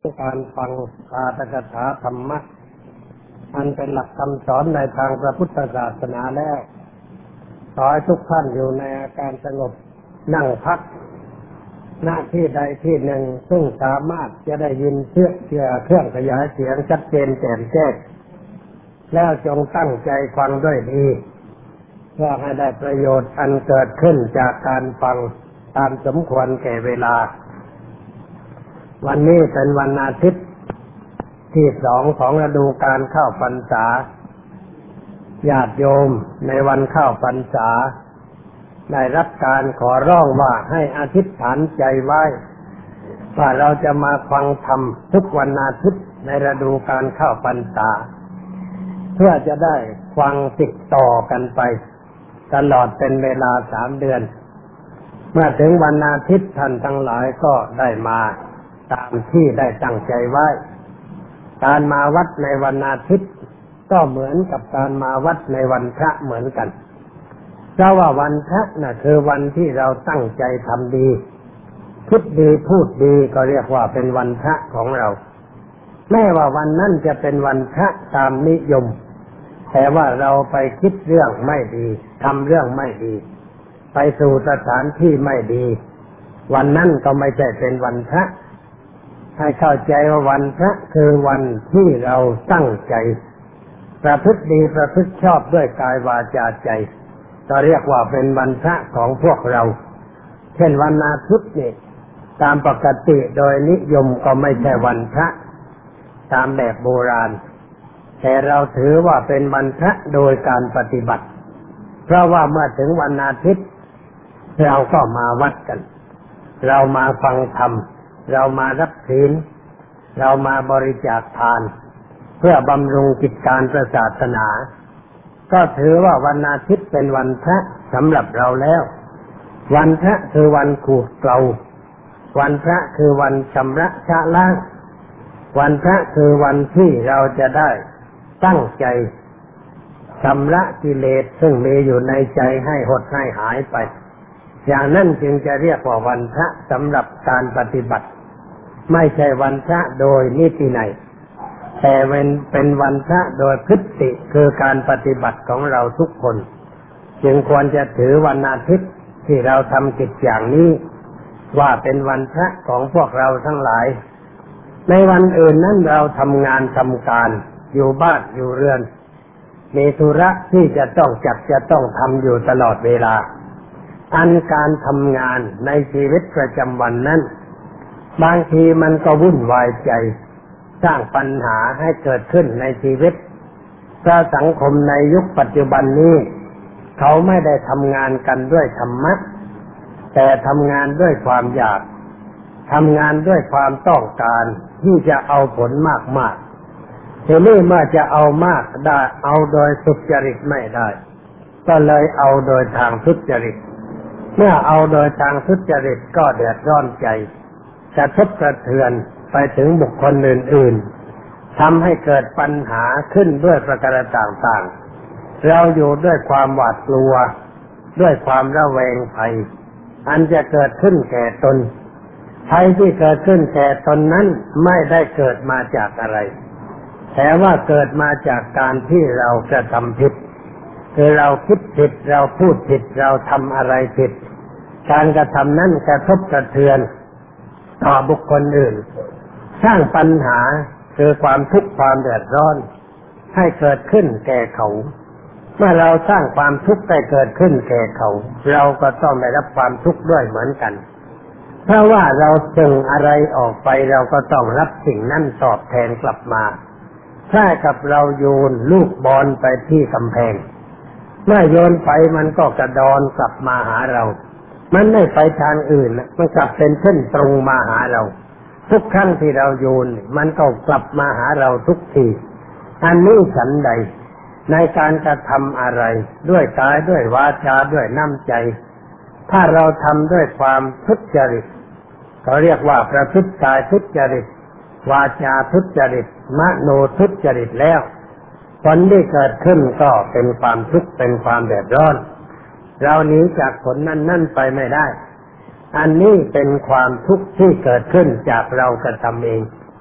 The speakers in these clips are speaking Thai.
การฟังปาฐกถาธรรมะอันเป็นหลักคำสอนในทางพระพุทธศาสนาแล้วขอให้ทุกท่านอยู่ในอาการสงบนั่งพักหน้าที่ใดที่หนึ่งซึ่งสามารถจะได้ยินเครื่องขยายเสียงชัดเจนแจ่มแจ้งแล้วจงตั้งใจฟังด้วยดีเพื่อให้ได้ประโยชน์อันเกิดขึ้นจากการฟังตามสมควรแก่เวลาวันนี้เป็นวันอาทิตย์ที่2ของฤดูกาลเข้าพรรษาญาติโยมในวันเข้าพรรษาได้รับการขอร้องว่าให้อธิษฐานใจไว้ว่าเราจะมาฟังธรรมทุกวันอาทิตย์ในฤดูกาลเข้าพรรษาเพื่อจะได้ฟังติดต่อกันไปตลอดเป็นเวลา3 เดือนเมื่อถึงวันอาทิตย์ท่านทั้งหลายก็ได้มาตามที่ได้ตั้งใจไว้การมาวัดในวันอาทิตย์ก็เหมือนกับการมาวัดในวันพระเหมือนกันเพราะว่าวันพระน่ะคือวันที่เราตั้งใจทำดีคิดดีพูดดีก็เรียกว่าเป็นวันพระของเราแม้ว่าวันนั้นจะเป็นวันพระตามนิยมแต่ว่าเราไปคิดเรื่องไม่ดีทำเรื่องไม่ดีไปสู่สถานที่ไม่ดีวันนั้นก็ไม่ใช่เป็นวันพระให้เข้าใจว่าวันพระคือวันที่เราตั้งใจประพฤติดีประพฤติชอบด้วยกายวาจาใจก็เรียกว่าเป็นวันพระของพวกเราเช่นวันอาทิตย์นี่ตามปกติโดยนิยมก็ไม่ใช่วันพระตามแบบโบราณแต่เราถือว่าเป็นวันพระโดยการปฏิบัติเพราะว่าเมื่อถึงวันอาทิตย์เราก็มาวัดกันเรามาฟังธรรมเรามารับศีลเรามาบริจาคทานเพื่อบำรุงกิจการศาสนาก็ถือว่าวันอาทิตย์เป็นวันพระสำหรับเราแล้ววันพระคือวันขูดเกลาวันพระคือวันชำระชะล้างวันพระคือวันที่เราจะได้ตั้งใจชำระกิเลสซึ่งมีอยู่ในใจให้หดให้หายไปอย่างนั้นจึงจะเรียกว่าวันพระสำหรับการปฏิบัติไม่ใช่วันพระโดยนิตินัยแต่เป็นวันพระโดยพฤติคือการปฏิบัติของเราทุกคนจึงควรจะถือวันอาทิตย์ที่เราทำกิจอย่างนี้ว่าเป็นวันพระของพวกเราทั้งหลายในวันอื่นนั้นเราทำงานทำการอยู่บ้านอยู่เรือนมีธุระที่จะต้องทำอยู่ตลอดเวลาอันการทำงานในชีวิตประจำวันนั้นบางทีมันก็วุ่นวายใจสร้างปัญหาให้เกิดขึ้นในชีวิตเพราะสังคมในยุคปัจจุบันนี้เขาไม่ได้ทำงานกันด้วยธรรมะแต่ทำงานด้วยความอยากทำงานด้วยความต้องการที่จะเอาผลมากๆทีนี้เมื่อจะเอามากได้เอาโดยสุจริตไม่ได้ก็เลยเอาโดยทางทุจริตเมื่อเอาโดยทางทุจริตก็เดือดร้อนใจกระทบกระเทือนไปถึงบุคคลอื่นๆทำให้เกิดปัญหาขึ้นด้วยประการต่างๆเราอยู่ด้วยความหวาดกลัวด้วยความระแวงภัยอันจะเกิดขึ้นแก่ตนภัยที่เกิดขึ้นแก่ตนนั้นไม่ได้เกิดมาจากอะไรแต่ว่าเกิดมาจากการที่เรากระทำผิดคือเราคิดผิดเราพูดผิดเราทำอะไรผิดการกระทำนั้นกระทบกระเทือนต่อบุคคลอื่นสร้างปัญหาคือความทุกข์ความเดือดร้อนให้เกิดขึ้นแก่เขาเมื่อเราสร้างความทุกข์ให้เกิดขึ้นแก่เขาเราก็ต้องได้รับความทุกข์ด้วยเหมือนกันเพราะว่าเราส่งอะไรออกไปเราก็ต้องรับสิ่งนั้นตอบแทนกลับมาถ้ากับเราโยนลูกบอลไปที่กำแพงเมื่อโยนไปมันก็กระดอนกลับมาหาเรามันไม่ไปทางอื่นมันกลับเป็นเส้นตรงมาหาเราทุกครั้งที่เราโยนมันก็กลับมาหาเราทุกทีอันนี้ฉันใดในการกระทำอะไรด้วยกายด้วยวาจาด้วยน้ำใจถ้าเราทำด้วยความทุจริตเขาเรียกว่าประพฤติกายทุจริตวาจาทุจริตมโนทุจริตแล้วผลที่เกิดขึ้นก็เป็นความทุกข์เป็นความเดือดร้อนเราหนีจากผลนั้นไปไม่ได้ อันนี้เป็นความทุกข์ที่เกิดขึ้นจากเรากระทำเอง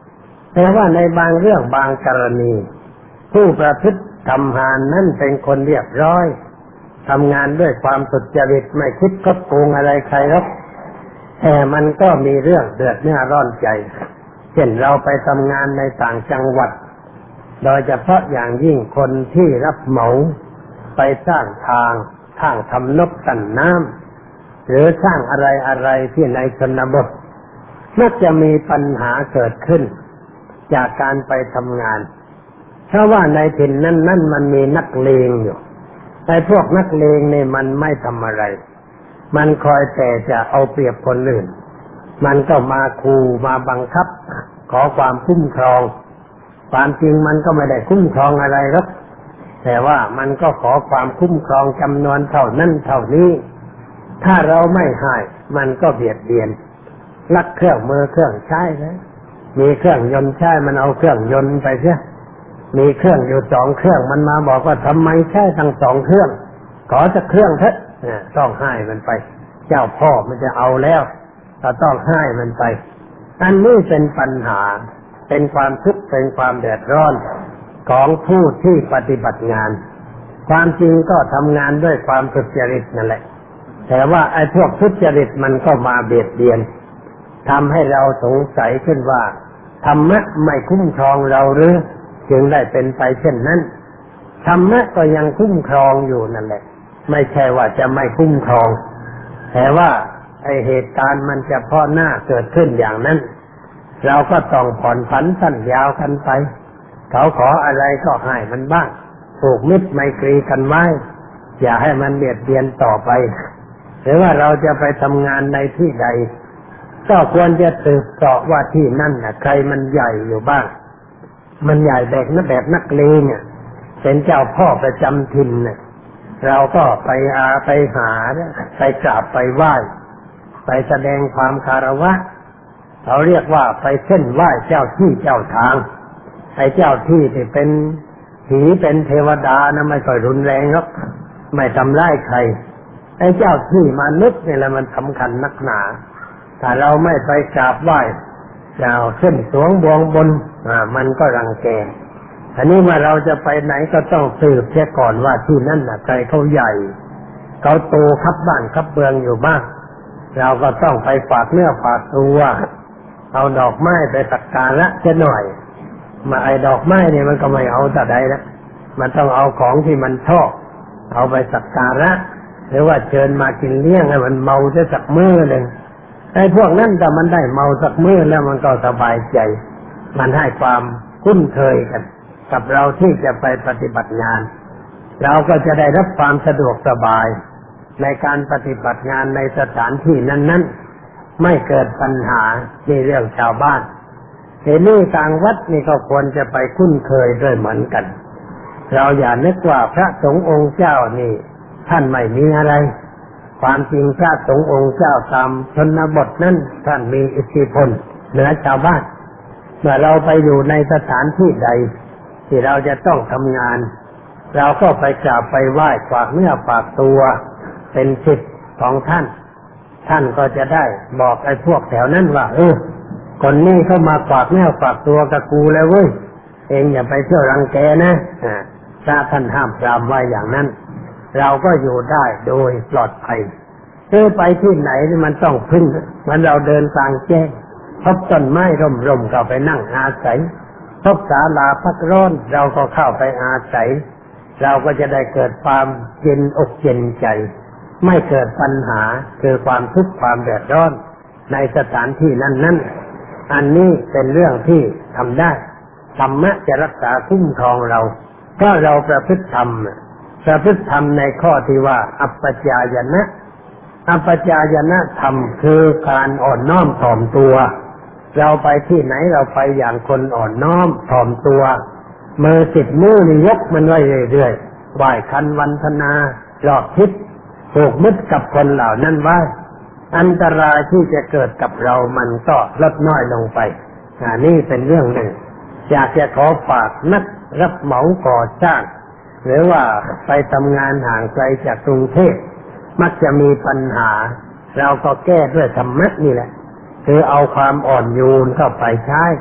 แต่ว่าในบางเรื่องบางกรณีผู้ประพฤติทำงานนั้นเป็นคนเรียบร้อยทำงานด้วยความสุจริตไม่คิดคดโกงอะไรใครหรอกแต่มันก็มีเรื่องเดือดเนื้อร้อนใจเช่นเราไปทำงานในต่างจังหวัดโดยเฉพาะอย่างยิ่งคนที่รับเหมาไปสร้างทางทำนกกั้นน้ำหรือสร้างอะไรที่ในชนบทมักจะมีปัญหาเกิดขึ้นจากการไปทำงานเพราะว่าในถิ่นนั้นมันมีนักเลงอยู่ไอ้พวกนักเลงเนี่ยมันไม่ทำอะไรมันคอยแต่จะเอาเปรียบคนอื่นมันก็มาขู่มาบังคับขอความคุ้มครองความจริงมันก็ไม่ได้คุ้มครองอะไรหรอกแต่ว่ามันก็ขอความคุ้มครองจำนวนเท่านั้นเท่านี้ถ้าเราไม่ให้มันก็เบียดเบียนลักเครื่องมือเครื่องใช้นะมีเครื่องยนต์ใช้มันเอาเครื่องยนต์ไปเสียมีเครื่องอยู่2 เครื่องมันมาบอกว่าทำไมใช้ทั้ง2 เครื่องขอสักเครื่องเถอะต้องให้มันไปเจ้าพ่อมันจะเอาแล้วก็ต้องให้มันไปอันนี้เป็นปัญหาเป็นความทุกข์เป็นความเดือดร้อนของผู้ที่ปฏิบัติงานความจริงก็ทำงานด้วยความสุจริตนั่นแหละแต่ว่าไอ้พวกทุจริตมันก็มาเบียดเบียนทำให้เราสงสัยขึ้นว่าธรรมะไม่คุ้มครองเราหรือจึงได้เป็นไปเช่นนั้นธรรมะก็ยังคุ้มครองอยู่นั่นแหละไม่ใช่ว่าจะไม่คุ้มครองแต่ว่าไอ้เหตุการณ์มันจะพอหน้าเกิดขึ้นอย่างนั้นเราก็ต้องผ่อนผันสั้นยาวกันไปเขาขออะไรก็ให้มันบ้างผูกมิตรไมตรีกันไว้อย่าให้มันเบียดเบียนต่อไปหรือว่าเราจะไปทำงานในที่ใดก็ควรจะสืบเสาะว่าที่นั่นน่ะใครมันใหญ่อยู่บ้างมันใหญ่แบบนักเลงเนี่ยเป็นเจ้าพ่อประจำถิ่นเนี่ยเราก็ไปหาไปกราบไปไหว้ไปแสดงความคารวะเขาเรียกว่าไปเส้นไหว้เจ้าที่เจ้าทางไอ้เจ้าที่ที่เป็นผีเป็นเทวดานะไม่ค่อยรุนแรงหรอกไม่ทำร้ายใครไอ้เจ้าที่มนุษย์นี่แหละมันสำคัญนักหนาถ้าเราไม่ไปกราบไหว้เจ้าเส้นสวงบวงบนมันก็รังแกอันนี้เมื่อเราจะไปไหนก็ต้องสืบเสียก่อนว่าที่นั่นน่ะใครเขาใหญ่เขาโตคับบ้านคับเมืองอยู่บ้างเราก็ต้องไปฝากเนื้อฝากตัวเอาดอกไม้ไปสักการะเสียหน่อยมาไอ้ดอกไม้เนี่ยมันก็ไม่เอาแต่ใดนะมันต้องเอาของที่มันชอบเอาไปสักการะหรือว่าเชิญมากินเลี้ยงให้มันเมาจะสักมื้อหนึ่งไอ้พวกนั้นแต่มันได้เมาสักมื้อแล้วมันก็สบายใจมันให้ความคุ้นเคยกันกับเราที่จะไปปฏิบัติงานเราก็จะได้รับความสะดวกสบายในการปฏิบัติงานในสถานที่นั้นๆไม่เกิดปัญหาในเรื่องชาวบ้านทีนี้ต่างวัดนี่ก็ควรจะไปคุ้นเคยด้วยเหมือนกันเราอย่านึกว่าพระสงฆ์องค์เจ้านี่ท่านไม่มีอะไรความจริงพระสงฆ์องค์เจ้าตามชนบทนั้นท่านมีอิทธิพลเหนือชาวบ้านเมื่อเราไปอยู่ในสถานที่ใดที่เราจะต้องทำงานเราก็ไปกราบไปไหว้ฝากเนื้อฝากตัวเป็นสิทธิ์ของท่านก็จะได้บอกไอ้พวกแถวนั้นว่าคนนี้เข้ามาฝากเนื้อฝากตัวกับกูแล้วเว้ยเองอย่าไปเที่ยวรังแกนะถ้าท่านห้ามปรามไว้อย่างนั้นเราก็อยู่ได้โดยปลอดภัยไปที่ไหนมันต้องพึ่งมันเราเดินกลางแจ้งพบต้นไม้ร่มๆก็ไปนั่งอาศัยพบศาลาพักร้อนเราก็เข้าไปอาศัยเราก็จะได้เกิดความเย็นอกเย็นใจไม่เกิดปัญหาคือความทุกข์ความเดือดร้อนในสถานที่นั้นอันนี้เป็นเรื่องที่ทำได้ธรรมะจะรักษาคุ้มครองเราก็เราประพฤติธรรมในข้อที่ว่าอัปปจายนะธรรมคือการอ่อนน้อมถ่อมตัวเราไปที่ไหนเราไปอย่างคนอ่อนน้อมถ่อมตัวมือ10 นิ้วนี่ยกมันไว้เรื่อยๆไหว้คันวันธนาหลอกทิศผูกมิตรกับคนเหล่านั้นไว้อันตรายที่จะเกิดกับเรามันก็ลดน้อยลงไปนี่เป็นเรื่องหนึ่งอยากจะขอฝากนักรับเหมาก่อสร้างหรือว่าไปทำงานห่างไกลจากกรุงเทพมักจะมีปัญหาเราก็แก้ด้วยธรรมะนี่แหละคือเอาความอ่อนโยนเข้าไปใช้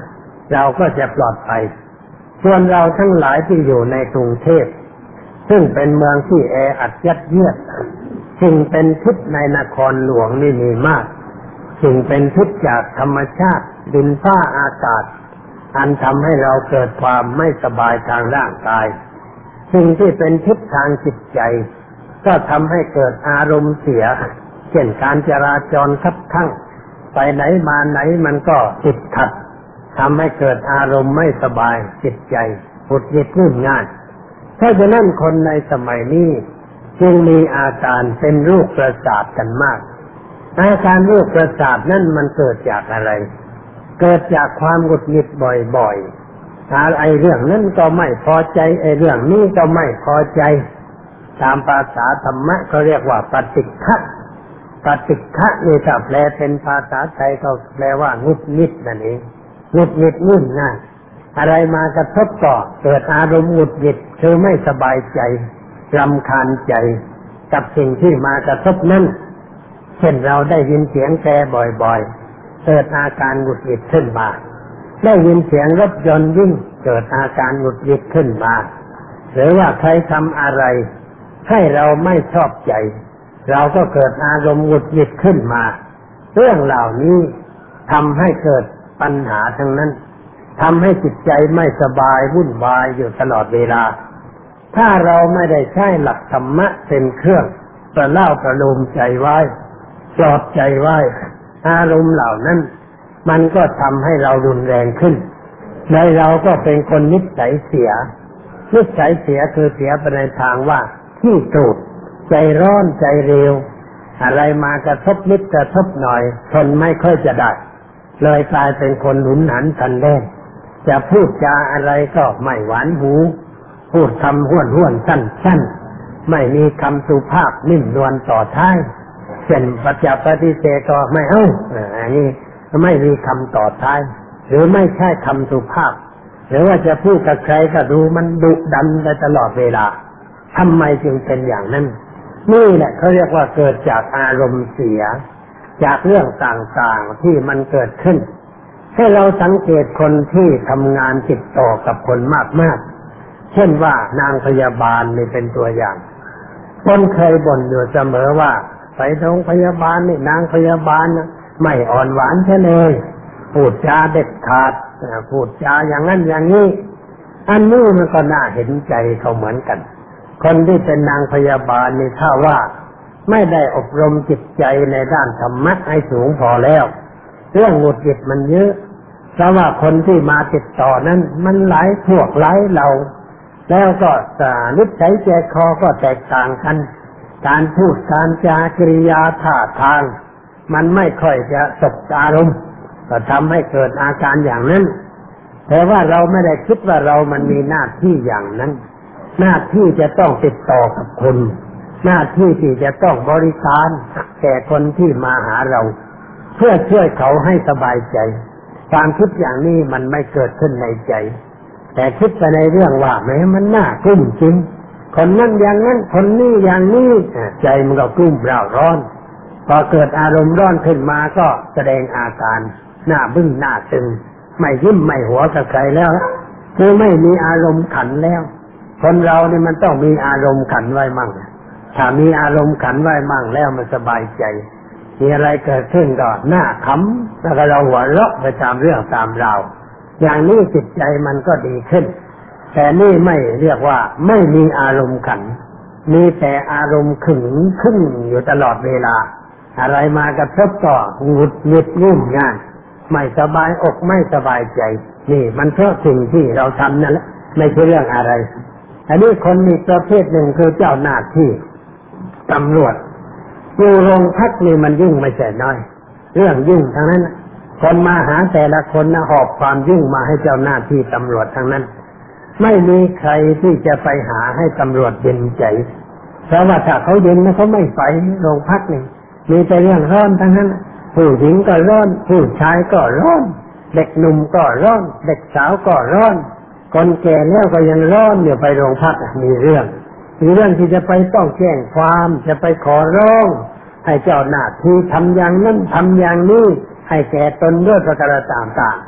เราก็จะปลอดภัยส่วนเราทั้งหลายที่อยู่ในกรุงเทพซึ่งเป็นเมืองที่แออัดยัดเยียดสิ่งเป็นพิษในนครหลวงนี่มีมากสิ่งเป็นพิษจากธรรมชาติดินฟ้าอากาศอันทำให้เราเกิดความไม่สบายทางร่างกายสิ่งที่เป็นพิษทางจิตใจก็ทำให้เกิดอารมณ์เสียเช่นการจราจรคับคั่งไปไหนมาไหนมันก็ติดขัดทำให้เกิดอารมณ์ไม่สบายจิตใจหงุดหงิดงุ่นง่านเพราะฉะนั้นคนในสมัยนี้จึงมีอาการเป็นโรคประสาทกันมากอาการโรคประสาทนั่นมันเกิดจากอะไรเกิดจากความหงุดหงิดบ่อยๆไอ้เรื่องนั้นก็ไม่พอใจไอ้เรื่องนี้ก็ไม่พอใจตามภาษาธรรมะเขาเรียกว่าปฏิฆะปฏิฆะนี่ถ้าแปลเป็นภาษาไทยก็แปลว่าหงุดหงิดนั่นเองหงุดหงิดงุ่นง่านอะไรมากระทบก็เกิดอารมณ์หงุดหงิดคือไม่สบายใจรำคาญใจกับสิ่งที่มากระทบนั้นเช่นเราได้ยินเสียงแตรบ่อยๆเกิดอาการหงุดหงิดขึ้นมาได้ยินเสียงรถยนต์วิ่งเกิดอาการหงุดหงิดขึ้นมาหรือว่าใครทำอะไรให้เราไม่ชอบใจเราก็เกิดอารมณ์หงุดหงิดขึ้นมาเรื่องเหล่านี้ทำให้เกิดปัญหาทั้งนั้นทำให้จิตใจไม่สบายวุ่นวายอยู่ตลอดเวลาถ้าเราไม่ได้ใช้หลักธรรมะเป็นเครื่องประเล่าประโลมใจไว้ปลอบใจไว้อารมณ์เหล่านั้นมันก็ทำให้เรารุนแรงขึ้นในเราก็เป็นคนนิสัยเสียนิสัยเสียคือเสียไปในทางว่าขี้โกรธใจร้อนใจเร็วอะไรมากระทบนิดกระทบหน่อยทนไม่ค่อยจะได้เลยกลายเป็นคนหุนหันพลันแล่นจะพูดจาอะไรก็ไม่หวานหูพูดคำห้วนๆสั้นๆไม่มีคำสุภาพนิ่มนวลต่อท้ายเช่นปฏิเสธก็ไม่เอาอันนี้ไม่มีคำต่อท้ายหรือไม่ใช่คำสุภาพหรือว่าจะพูดกับใครก็ดูมันดุดันไปตลอดเวลาทำไมจึงเป็นอย่างนั้นนี่แหละเขาเรียกว่าเกิดจากอารมณ์เสียจากเรื่องต่างๆที่มันเกิดขึ้นให้เราสังเกตคนที่ทำงานติดต่อกับคนมากๆเช่นว่านางพยาบาลนี่เป็นตัวอย่างคนเคยบ่นอยู่เสมอว่าไปโรงพยาบาลนี่นางพยาบาลนะไม่อ่อนหวานใช่เลยพูดจาเด็ดขาดพูดจาอย่างนั้นอย่างนี้อันนี้มันก็น่าเห็นใจเขาเหมือนกันคนที่เป็นนางพยาบาลนี่ถ้าว่าไม่ได้อบรมจิตใจในด้านธรรมะให้สูงพอแล้วเรื่องหงุดหงิดมันเยอะเพราะว่าคนที่มาติดต่อนั้นมันหลายพวกหลายเหล่าแล้วก็นิสัยใจคอก็แตกต่างกันการพูดการจากริยาท่าทางมันไม่ค่อยจะสบอารมณ์ก็ทำให้เกิดอาการอย่างนั้นแต่ว่าเราไม่ได้คิดว่าเรามันมีหน้าที่อย่างนั้นหน้าที่จะต้องติดต่อกับคนหน้าที่ที่จะต้องบริการแก่คนที่มาหาเราเพื่อช่วยเขาให้สบายใจความคิดอย่างนี้มันไม่เกิดขึ้นในใจแต่คิดไปในเรื่องว่าแม้มันน่ากลุ้มจริงคนนั้นอย่างนั้นคนนี้อย่างนี้ใจมันก็กลุ้มเร่าร้อนพอเกิดอารมณ์ร้อนขึ้นมาก็แสดงอาการหน้าบึ้งหน้าตึงไม่ยิ้มไม่หัวกับใครแล้วคือไม่มีอารมณ์ขันแล้วคนเรานี่มันต้องมีอารมณ์ขันไว้มั่งถ้ามีอารมณ์ขันไว้มั่งแล้วมันสบายใจมีอะไรเกิดขึ้นก็หน้าขำแล้วก็เราหัวเราะไปตามเรื่องตามราวอย่างนี้จิตใจมันก็ดีขึ้นแต่นี่ไม่เรียกว่าไม่มีอารมณ์ขันมีแต่อารมณ์ขึงขึ้นอยู่ตลอดเวลาอะไรมากระทบก็หงุดหงิดงุ่นง่านไม่สบายอกไม่สบายใจนี่มันเพราะสิ่งที่เราทำนั่นแหละไม่ใช่เรื่องอะไรอันนี้คนมีประเภทหนึ่งคือเจ้าหน้าที่ตำรวจอยู่โรงพักนี่มันยุ่งไม่ใช่น้อยเรื่องยุ่งทั้งนั้นคนมาหาแต่ละคนนะหอบความยุ่งมาให้เจ้าหน้าที่ตำรวจทั้งนั้นไม่มีใครที่จะไปหาให้ตำรวจเย็นใจเพราะว่าถ้าเขาเย็นนะเขาไม่ไปโรงพักนี่มีแต่เรื่องร้อนทั้งนั้นผู้หญิงก็ร้อนผู้ชายก็ร้อนเด็กหนุ่มก็ร้อนเด็กสาวก็ร้อนคนแก่แล้วก็ยังร้อนอยู่ไปโรงพักมีเรื่องที่จะไปต้องแจ้งความจะไปขอร้องให้เจ้าหน้าที่ทำอย่างนั้นทำอย่างนี้ให้แก่ตนด้วยประการต่างๆ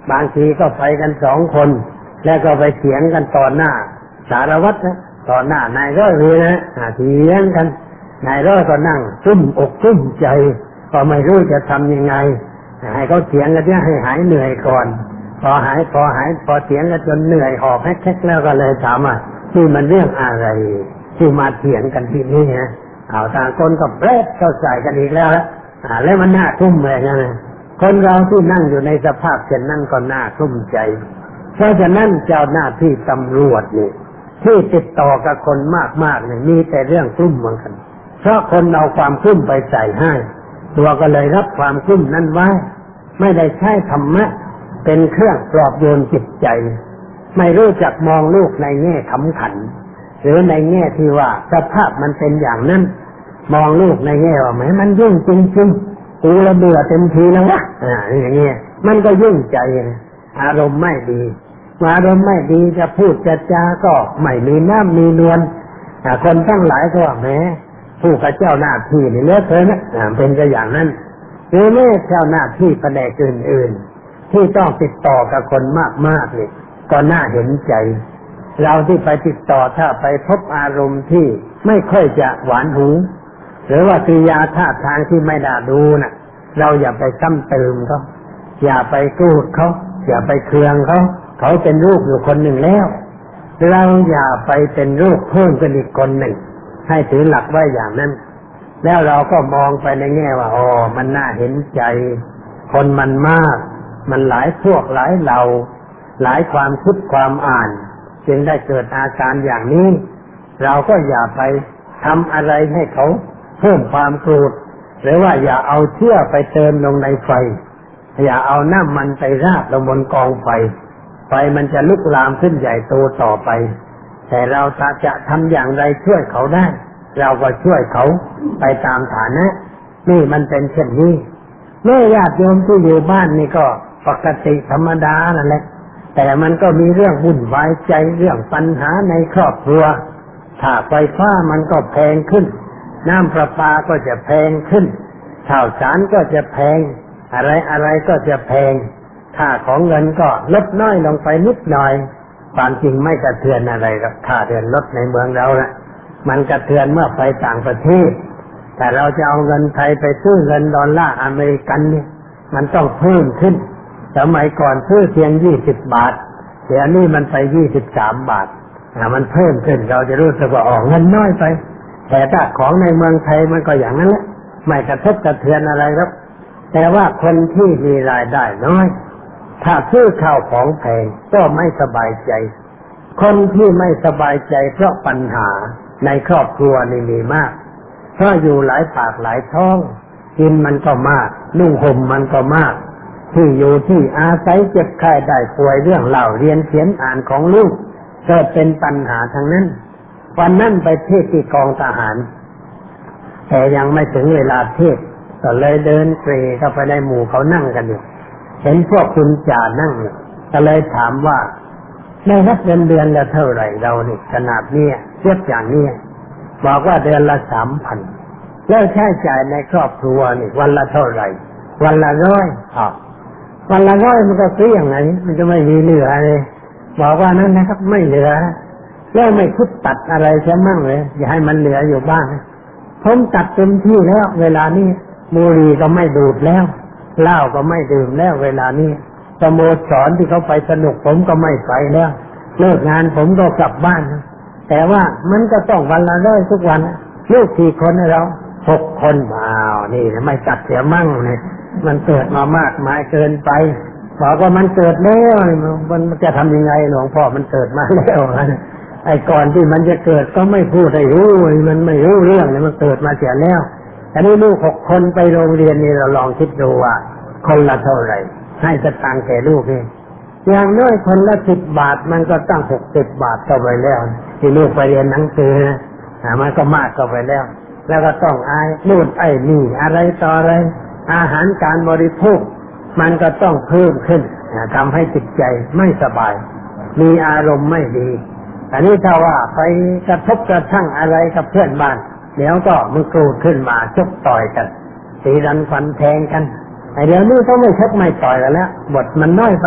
บางทีก็ไปกัน2 คนแล้วก็ไปเถียงกันต่อหน้าสารวัตรนะต่อหน้านายร้อยเลยนะเถียงกันนายร้อยก็นั่งซุ่มอกซุ่มใจก็ไม่รู้จะทำยังไงให้เขาเถียงกันเนี่ยให้หายเหนื่อยก่อนพอเถียงกันจนเหนื่อยหอบแฮกๆแล้วก็เลยถามว่าที่มันเรื่องอะไรที่มาเถียงกันที่นี่ฮะต่างคนก็เบรดเข้าใส่กันอีกแล้วแล้วมันน่าทุ่มเลยนะคนเราที่นั่งอยู่ในสภาพเช่นนั้นก็น่าทุ่มใจเพราะฉะนั้นเจ้าหน้าที่ตำรวจนี่ที่ติดต่อกับคนมากๆเนี่ยมีแต่เรื่องกลุ้มเหมือนกันเพราะคนเอาความกลุ้มไปใส่ให้ตัวก็เลยรับความกลุ้มนั้นไว้ไม่ได้ใช้ธรรมะเป็นเครื่องปลอบโยนจิตใจไม่รู้จักมองลูกในแง่ขำขันหรือในแง่ที่ว่าสภาพมันเป็นอย่างนั้นมองลูกในแง่ว่าแหมมันยุ่งจริงๆกูระเบื่อเต็มทีแล้ววะอย่างเงี้ยมันก็ยุ่งใจนะอารมณ์ไม่ดีอารมณ์ไม่ดีจะพูดจะจาก็ไม่มีน้ำมีนวลคนทั้งหลายก็ว่าแหมผู้กับเจ้าหน้าที่นี่เลอะเทอะนะเป็นก็อย่างนั้นหรือแม้เจ้าหน้าที่แผนกอื่นๆที่ต้องติดต่อกับคนมากๆนี่ก็น่าเห็นใจเราที่ไปติดต่อถ้าไปพบอารมณ์ที่ไม่ค่อยจะหวานหูหรือว่ากิริยาท่าทางที่ไม่น่าดูน่ะเราอย่าไปซ้ำเติมเขาอย่าไปโกรธเขาอย่าไปเคืองเขาเป็นลูกอยู่คนหนึ่งแล้วเราอย่าไปเป็นลูกเพิ่มกันอีกคนหนึ่งให้ถือหลักไว้อย่างนั้นแล้วเราก็มองไปในแง่ว่ามันน่าเห็นใจคนมันมากมันหลายพวกหลายเหล่าหลายความคิดความอ่านจึงได้เกิดอาการอย่างนี้เราก็อย่าไปทำอะไรให้เขาเพิ่มความโกรธหรือว่าอย่าเอาเชื้อไปเติมลงในไฟอย่าเอาน้ำมันไปราดลงบนกองไฟมันจะลุกลามขึ้นใหญ่โตต่อไปแต่เราจะทำอย่างไรช่วยเขาได้เราก็ช่วยเขาไปตามฐานะนี่มันเป็นเช่นนี้แม่ญาติโยมที่อยู่บ้านนี่ก็ปกติธรรมดานั่นแหละแต่มันก็มีเรื่องวุ่นวายใจเรื่องปัญหาในครอบครัวถ้าไฟฟ้ามันก็แพงขึ้นน้ำประปาก็จะแพงขึ้นข้าวสารก็จะแพงอะไรก็จะแพงค่าของเงินก็ลดน้อยลงไปนิดหน่อยความจริงไม่กระเทือนอะไรหรอกค่าเดือนลดในเมืองเรานะมันกระเทือนเมื่อไปต่างประเทศแต่เราจะเอาเงินไทยไปซื้อเงินดอลลาร์อเมริกันเนี่ยมันต้องเพิ่มขึ้นสมัยก่อนซื้อเพียง20 บาทเดี๋ยวนี้มันไป23 บาทมันเพิ่มขึ้นเราจะรู้สึกว่าเงินน้อยไปแต่ถ้าของในเมืองไทยมันก็อย่างนั้นแหละไม่กระทบกระเทือนอะไรครับแต่ว่าคนที่มีรายได้น้อยถ้าซื้อข้าวของแพงก็ไม่สบายใจคนที่ไม่สบายใจเพราะปัญหาในครอบครัวนี่มีมากเพราะอยู่หลายปากหลายท้องกินมันก็มากนุ่งห่มมันก็มากที่อยู่ที่อาศัยเจ็บไข้ได้ป่วยเรื่องเล่าเรียนเขียนอ่านของลูกก็เป็นปัญหาทั้งนั้นวันนั้นไปเทศที่กองทหารแต่ยังไม่ถึงเวลาเทศก็เลยเดินเตร่เข้าไปในหมู่เขานั่งกันอยู่เห็นพวกคุณจ่านั่งก็เลยถามว่าได้รับเงินเดือนละเท่าไหร่เรานี่ขนาดนี้เทียบอย่างนี้บอกว่าเดือนละ 3,000 แล้วใช้จ่ายในครอบครัวนี่วันละเท่าไหร่วันละ100วันละ100มันก็ซื้ออย่างไรมันจะไม่มีเหลือเลยบอกว่านั้นนะครับไม่เหลือแล้วไม่คิดตัดอะไรใช่มั่งเลยอย่าให้มันเหลืออยู่บ้างผมตัดเต็มที่แล้วเวลานี้บุหรี่ก็ไม่ดูดแล้วเหล้าก็ไม่ดื่มแล้วเวลานี้สโมสรที่เขาไปสนุกผมก็ไม่ไปแล้วเลิกงานผมก็กลับบ้านแต่ว่ามันก็ต้องวันละ100ทุกวันลูกกี่คนเรา6 คนนี่ไม่ตัดเสียมั่งเนี่ยมันเกิดมามากมายเกินไปบอกว่ามันเกิดแล้วมันจะทำยังไงหลวงพ่อมันเกิดมาแล้วไอ้ก่อนที่มันจะเกิดก็ไม่พูดให้รู้มันไม่รู้เรื่องเลยมันเกิดมาเสียแล้วอันนี้ลูก6 คนไปโรงเรียนนี่เราลองคิดดูว่าคนละเท่าไหร่ให้สตางค์แก่ลูกนี่อย่างน้อยคนละ10 บาทมันก็ตั้ง60 บาทเข้าไปแล้วที่ลูกไปเรียนหนังสือมันก็มากเข้าไปแล้วก็ต้องนู่นนี่อะไรต่ออะไรอาหารการบริโภคมันก็ต้องเพิ่มขึ้นทำให้จิตใจไม่สบายมีอารมณ์ไม่ดีอันนี้ถ้าว่าไปกระทบกระทั่งอะไรกับเพื่อนบ้านเดี๋ยวก็มันโกรธขึ้นมาชกต่อยกันตีรันฟันแทงกันเดี๋ยวนี้เขาไม่ชกไม่ต่อยกันแล้วบทมันน้อยไป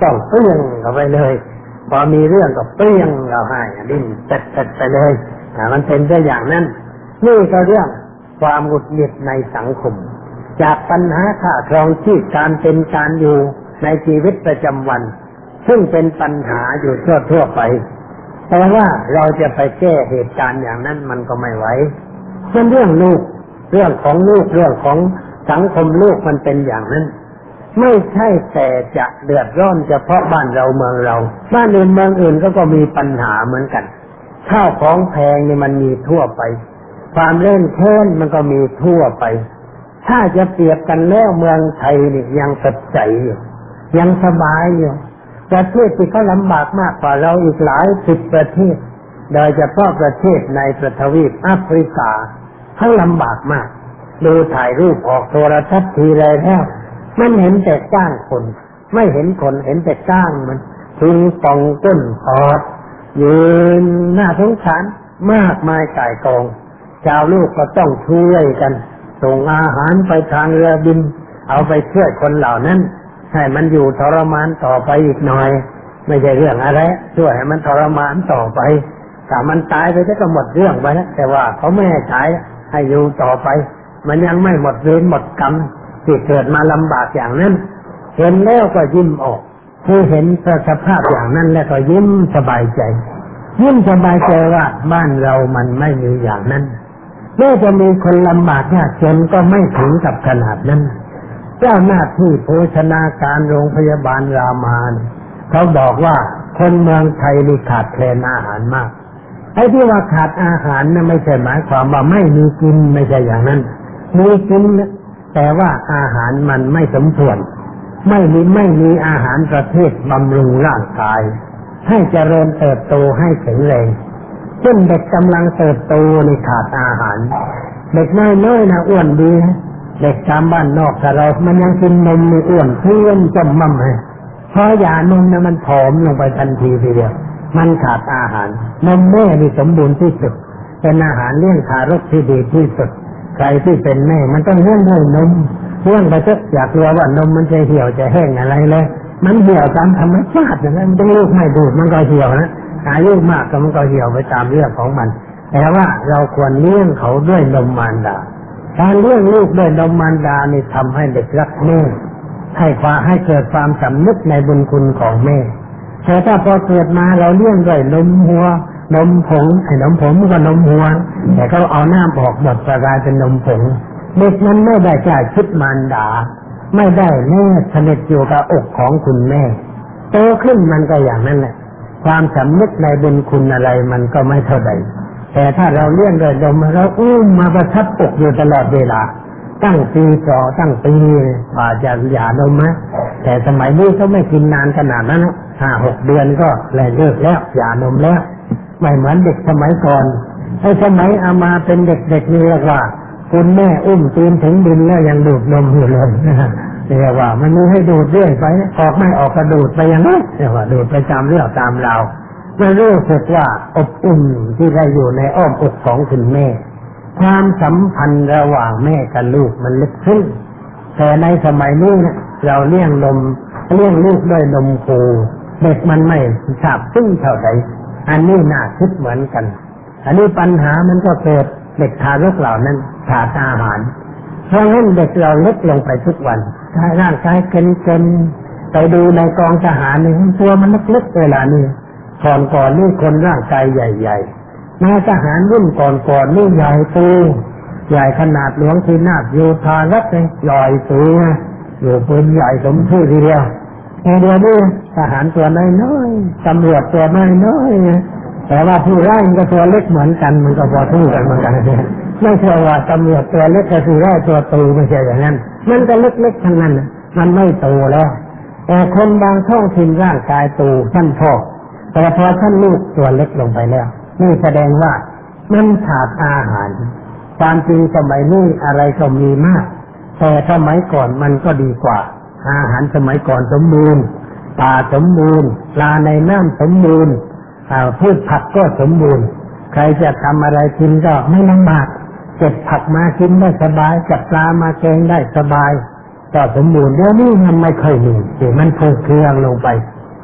ต้องเปรี้ยงเข้าไปเลยพอมีเรื่องก็เปรี้ยงเราให้ดิ้นเสร็จไปเลยมันเป็นตัวอย่างนั้นนี่ก็เรื่องความหงุดหงิดในสังคมจากปัญหาค่าครองชีพการเป็นการอยู่ในชีวิตประจำวันซึ่งเป็นปัญหาอยู่ทั่วไปแต่ว่าเราจะไปแก้เหตุการณ์อย่างนั้นมันก็ไม่ไหวเป็นเรื่องลูกเรื่องของลูกเรื่องของสังคมลูกมันเป็นอย่างนั้นไม่ใช่แต่จะเดือดร้อนเฉพาะบ้านเราเมืองเราบ้านอื่นเมืองอื่นก็มีปัญหาเหมือนกันข้าวของแพงนี่มันมีทั่วไปความเล่นแค้นมันก็มีทั่วไปถ้าจะเปรียบกันแล้วเมืองไทยนี่ยังสดใสอยู่ยังสบายอยู่ประเทศที่เขาลำบากมากกว่าเราอีกหลายสิบประเทศโดยเฉพาะประเทศในทวีปแอฟริกาเขาลำบากมากดูถ่ายรูปออกโทรทัศน์ทีไรแล้วมันเห็นแต่ก้างคนไม่เห็นคนเห็นแต่ก้างมันพุงป่องก้นปอดยืนหน้าสงสารมากมายก่ายกองชาวลูกก็ต้องช่วยกันส่งอาหารไปทางเรือบินเอาไปช่วยคนเหล่านั้นให้มันอยู่ทรมานต่อไปอีกหน่อยไม่ใช่เรื่องอะไรช่วยให้มันทรมานต่อไปถ้ามันตายไปก็หมดเรื่องไปแล้วแต่ว่าเขาไม่ให้ตายให้อยู่ต่อไปมันยังไม่หมดเวรหมดกรรมที่เกิดมาลำบากอย่างนั้นเห็นแล้วก็ยิ้มออกผู้เห็นสภาพอย่างนั้นแล้วก็ยิ้มสบายใจยิ้มสบายใจว่าบ้านเรามันไม่มีอย่างนั้นแม้จะมีคนลำบากยากจนก็ไม่ถึงกับขนาดนั้นเจ้าหน้าที่โภชนาการโรงพยาบาลรามาเขาบอกว่าคนเมืองไทยนี่ขาดแคลนอาหารมากไอ้ที่ว่าขาดอาหารนะไม่ใช่หมายความว่าไม่มีกินไม่ใช่อย่างนั้นมีกินแต่ว่าอาหารมันไม่สมส่วนไม่มีอาหารประเภทบำรุงร่างกายให้เจริญเติบโตให้แข็งแรงเช่นเด็กกำลังเติบโตนี่ขาดอาหารเด็กน้อยๆนะอ้วนดีเด็กตามบ้านนอกแต่เรามันยังกินนมมีอ้วนเพื่อนจำมั่มให้เพราะยานมนะมันผอมลงไปทันทีทีเดียวมันขาดอาหารนมแม่นี่สมบูรณ์ที่สุดเป็นอาหารเลี้ยงทารกที่ดีที่สุดใครที่เป็นแม่มันต้องเลี้ยงด้วยนมเลี้ยงไปเถอะอยากรู้ว่านมมันจะเหี่ยวจะแห้งอะไรเลยมันเหี่ยวตามธรรมชาติอย่างนั้นต้องลูกไม่ดูดมันก็เหี่ยวนะอายุมากก็มันก็เหี่ยวไปตามเรื่องของมันแต่ว่าเราควรเลี้ยงเขาด้วยนมมารดาการเลี้ยงลูกด้วยนมมารดานี่ทำให้เด็กรักแม่ให้เกิดความสำนึกในบุญคุณของแม่แต่ถ้าพอเกิดมาเราเลี้ยงด้วยนมหัวนมผงไอ้นมผงก็นมหัวแต่เขาเอาน้ำออกหมดกลายเป็นนมผงเด็กนั้นไม่ได้ใจคิดมารดาไม่ได้แน่สนิทอยู่กับอกของคุณแม่โตขึ้นมันก็อย่างนั้นแหละความสำนึกในบุญคุณอะไรมันก็ไม่เท่าใดแต่ถ้าเราเลี้ยงด้วยนมเราอุ้มมาประทับอกอยู่ตลอดเวลาตั้งปีตั้งปีกว่าจะหย่านมนะแต่สมัยนี้เขาไม่กินนานขนาดนั้นนะ5-6 เดือนก็เลิกแล้วหย่านมแล้วไม่เหมือนเด็กสมัยก่อนไอ้สมัยเอามาเป็นเด็กๆนี่เรียกว่าคุณแม่อุ้มตีนถึงดินแล้วยังดูดนมอยู่เลยเรียกว่ามันมีให้ดูดเรื่อยไปออกไม่ออกก็ดูดไปอย่างนั้นเรียกว่าดูดไปตามเรื่องตามราวมันรู้สึกว่าอบอุ่นที่ได้อยู่ในอ้อมอกของคุณแม่ความสัมพันธ์ระหว่างแม่กับลูกมันลึกซึ้งแต่ในสมัยนี้เนี่ยเราเลี้ยงลูกด้วยนมโคเด็กมันไม่ทราบซึ้งเท่าไหร่อันนี้น่าคิดเหมือนกันอันนี้ปัญหามันก็เกิดเด็กทารกเหล่านั้นขาดอาหารเพราะงั้นเด็กเราเล็กลงไปทุกวันร่างกายเกินไปดูในกองทหารนี่ตัวมันเล็กๆเวลานี้ก่อนนี่คนร่างกายใหญ่ๆนายทหารรุ่นก่อนนี่ใหญ่โตใหญ่ขนาดหลวงที่นาถโยธารัฐเลยใหญ่สูงอยู่ปืนใหญ่สมชื่อทีเดียวแต่เดี๋ยวนี้ทหารตัวน้อยๆตำรวจตัวน้อยๆแต่ว่าผู้ร้ายก็ตัวเล็กเหมือนกันมันก็พอสู้กันเหมือนกันไม่ใช่ว่าตำรวจตัวเล็กกับผู้ร้ายตัวโตไม่ใช่อย่างนั้นมันก็เล็กๆทั้งนั้นมันไม่โตแล้วแต่คนบางท้องถิ่นร่างกายโตท่านพ่อแต่พอท่านลูกตัวเล็กลงไปแล้วนี่แสดงว่ามันขาดอาหารความจริงสมัยนี้อะไรก็มีมากแต่สมัยก่อนมันก็ดีกว่าอาหารสมัยก่อนสมบูรณ์ป่าสมบูรณ์ปลาในน้ำสมบูรณ์พืชผักก็สมบูรณ์ใครจะทำอะไรกินก็ไม่ลำบากเก็บผักมากินได้สบายจับปลามาแกงได้สบายก็สมบูรณ์เดี๋ยวนี้มันไม่ค่อยมีมันถูกเครื่องลงไป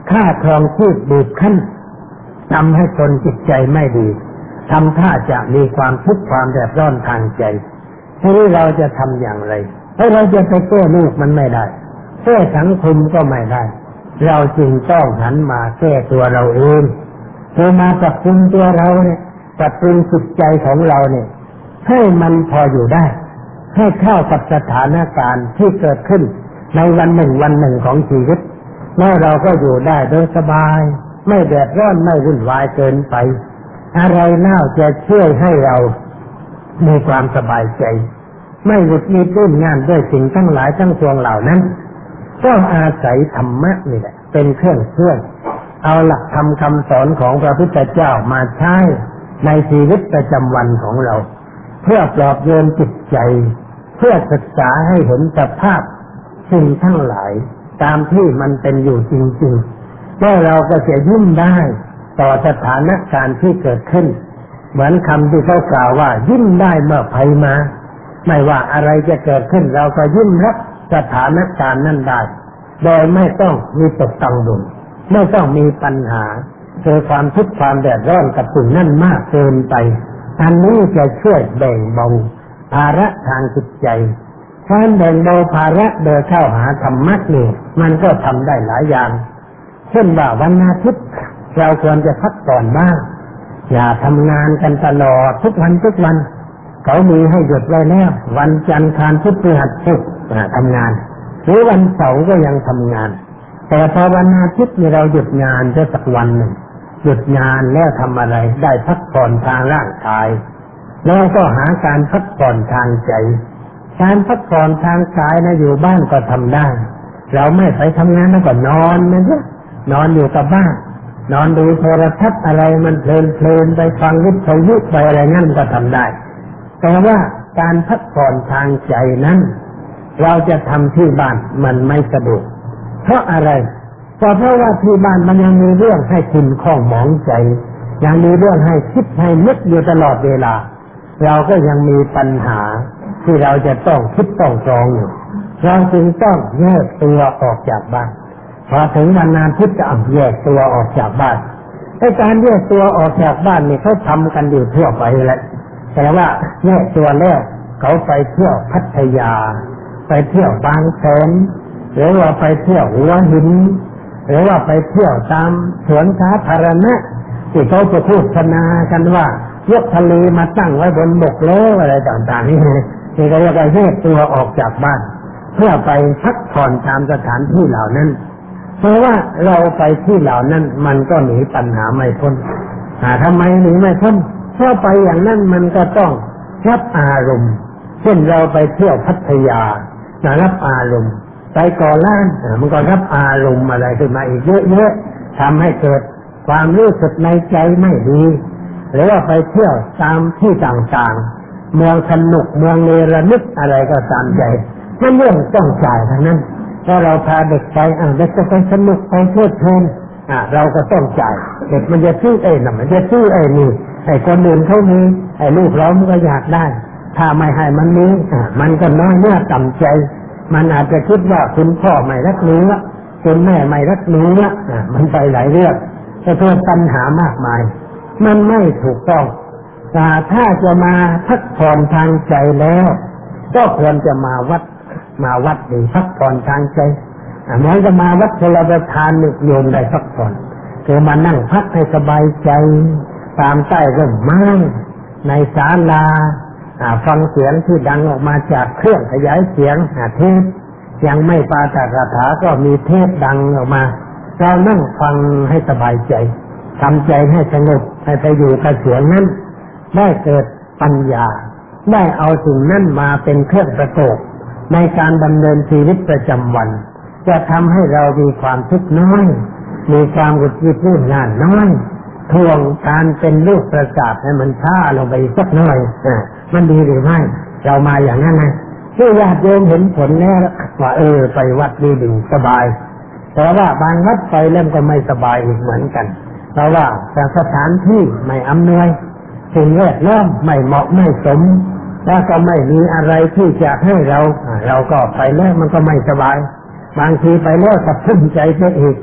ค่าครองชีพบีบคั้นทำให้คนจิตใจไม่ดีทำท่าจะมีความทุกข์ความเดือดร้อนทางใจทีนี้เราจะทำอย่างไรเพราะเราจะไปแก้ลูกมันไม่ได้แก้สังคมก็ไม่ได้เราจึงต้องหันมาแก้ตัวเราเองคือมาปรับปรุงตัวเราเนี่ยปรับปรุงจิตใจของเราเนี่ยให้มันพออยู่ได้ให้เข้ากับสถานการณ์ที่เกิดขึ้นในวันหนึ่งของชีวิตแล้วเราก็อยู่ได้โดยสบายไม่เดือดร้อนไม่วุ่นวายเกินไปอะไรน่าจะช่วยให้เรามีความสบายใจไม่หงุดหงิดรุ่นงานด้วยสิ่งทั้งหลายทั้งปวงเหล่านั้นก็อาศัยธรรมะนี่แหละเป็นเครื่องช่วยเอาหลักธรรมคำสอนของพระพุทธเจ้ามาใช้ในชีวิตประจำวันของเราเพื่อปลอบโยนจิตใจเพื่อศึกษาให้เห็นสภาพสิ่งทั้งหลายตามที่มันเป็นอยู่จริงๆแล้วเราก็จะยิ้มได้ต่อสถานการณ์ที่เกิดขึ้นเหมือนคำที่เขากล่าวว่ายิ้มได้เมื่อภัยมาไม่ว่าอะไรจะเกิดขึ้นเราก็ยิ้มรับสถานการณ์นั้นได้โดยไม่ต้องมีตกกังวลไม่ต้องมีปัญหาเกิดความทุกข์ความเดือดร้อนกับสิ่งนั้นมากเกินไปอันนี้จะช่วยแบ่งเบาภาระทางจิตใจการแบ่งเบาภาระโดยเข้าหาธรรมะนี่มันก็ทำได้หลายอย่างเช่นว่าวันอาทิตย์เราควรจะพักผ่อนบ้างอย่าทำงานกันตลอดทุกวันเขามีให้หยุดไว้แล้ววันจันทร์อังคารพุธพฤหัสศุกร์ทำงานหรือวันเสาร์ก็ยังทำงานแต่พอวันอาทิตย์นี่เราหยุดงานจะสักวันหนึ่งหยุดงานแล้วทำอะไรได้พักผ่อนทางร่างกายแล้วก็หาการพักผ่อนทางใจการพักผ่อนทางกายนะอยู่บ้านก็ทำได้เราไม่ไปทำงานแล้วก็นอนนะจ๊ะนอนอยู่กับบ้านนอนดูโทรทัศน์อะไรมันเพลินไปฟังวิทยุไปอะไรนั่นก็ทำได้แต่ว่าการพักผ่อนทางใจนั้นเราจะทำที่บ้านมันไม่สะดวกเพราะอะไรก็เพราะว่าที่บ้านมันยังมีเรื่องให้คุณข้องหมองใจยังมีเรื่องให้คิดให้นึกอยู่ตลอดเวลาเราก็ยังมีปัญหาที่เราจะต้องคิดต้องตรองอยู่เราจึงต้องแยกตัวออกจากบ้านพอถึงวันอาทิตย์จะแยกตัวออกจากบ้านไอ้การแยกตัวออกจากบ้านนี่เขาทำกันอยู่ทั่วไปแหละแต่ว่าแยกตัวแล้วเขาไปเที่ยวพัทยาไปเที่ยวบางแสนหรือว่าไปเที่ยวหัวหินหรือว่าไปเที่ยวตามสวนสาธารณะที่เขาจะโฆษณากันว่ายกทะเลมาตั้งไว้บนบกแล้วอะไรต่างๆนี่ก็เรียกว่าแยกตัวออกจากบ้านเพื่อไปพักผ่อนตามสถานที่เหล่านั้นเพราะว่าเราไปที่เหล่านั้นมันก็หนีปัญหาไม่พ้นทำไมหนีไม่พ้นเพราะไปอย่างนั้นมันก็ต้องรับอารมณ์เช่นเราไปเที่ยวพัทยารับอารมณ์ไปก่อล้านมันก็รับอารมณ์อะไรขึ้นมาอีกเยอะๆทำให้เกิดความรู้สึกในใจไม่ดีหรือว่าไปเที่ยวตามที่ต่างๆเมืองสนุกเมืองเนรมิตอะไรก็ตามใจมันเรื่องต้องจ่ายทั้งนั้นถ้าเราพาเด็กไปเด็กจะไปสนุกไปเพลิดเพลินเราก็ต้องจ่ายเด็กมันจะซื้อมันจะซื้อนี่ไอ้คนอื่นเขามีไอ้ลูกเรามันก็อยากได้ถ้าไม่ให้มันมีมันก็น้อยเนื้อต่ำใจมันอาจจะคิดว่าคุณพ่อไม่รักเนื้อคุณแม่ไม่รักเนื้อมันไปหลายเรื่องจะเกิดปัญหามากมายมันไม่ถูกต้องถ้าจะมาพักผ่อนทางใจแล้วก็ควรจะมาวัดดีพักผ่อนทางใจเหมือนจะมาวัดชลประทานโยมได้พักผ่อนคือมานั่งพักให้สบายใจตามใต้ร่มไม้ในศาลาฟังเสียงที่ดังออกมาจากเครื่องขยายเสียงเทปยังไม่ปาฐกถาก็มีเทปดังออกมาเรานั่งฟังให้สบายใจทำใจให้สงบให้ไปอยู่กับเสียงนั้นได้เกิดปัญญาได้เอาสิ่งนั้นมาเป็นเครื่องประกอบในการดำเนินชีวิตประจำวันจะทำให้เรามีความทุกข์น้อยมีความหงุดหงิดรุ่นงานน้อยทวงการเป็นลูกประสาทให้มันช้าลงไปสักหน่อยมันดีหรือไม่เรามาอย่างนั้นนะที่ญาติโยมเห็นผลแล้วว่าไปวัดดีสบายแต่ว่าบางวัดไปเล่มก็ไม่สบายอีกเหมือนกันเพราะว่าสถานที่ไม่อำนวยสิ่งแวดล้อมไม่เหมาะไม่สมแล้วก็ไม่มีอะไรที่จะให้เราก็ไปแล้วมันก็ไม่สบายบางทีไปแล้วก็ขึ้นใจไปอีก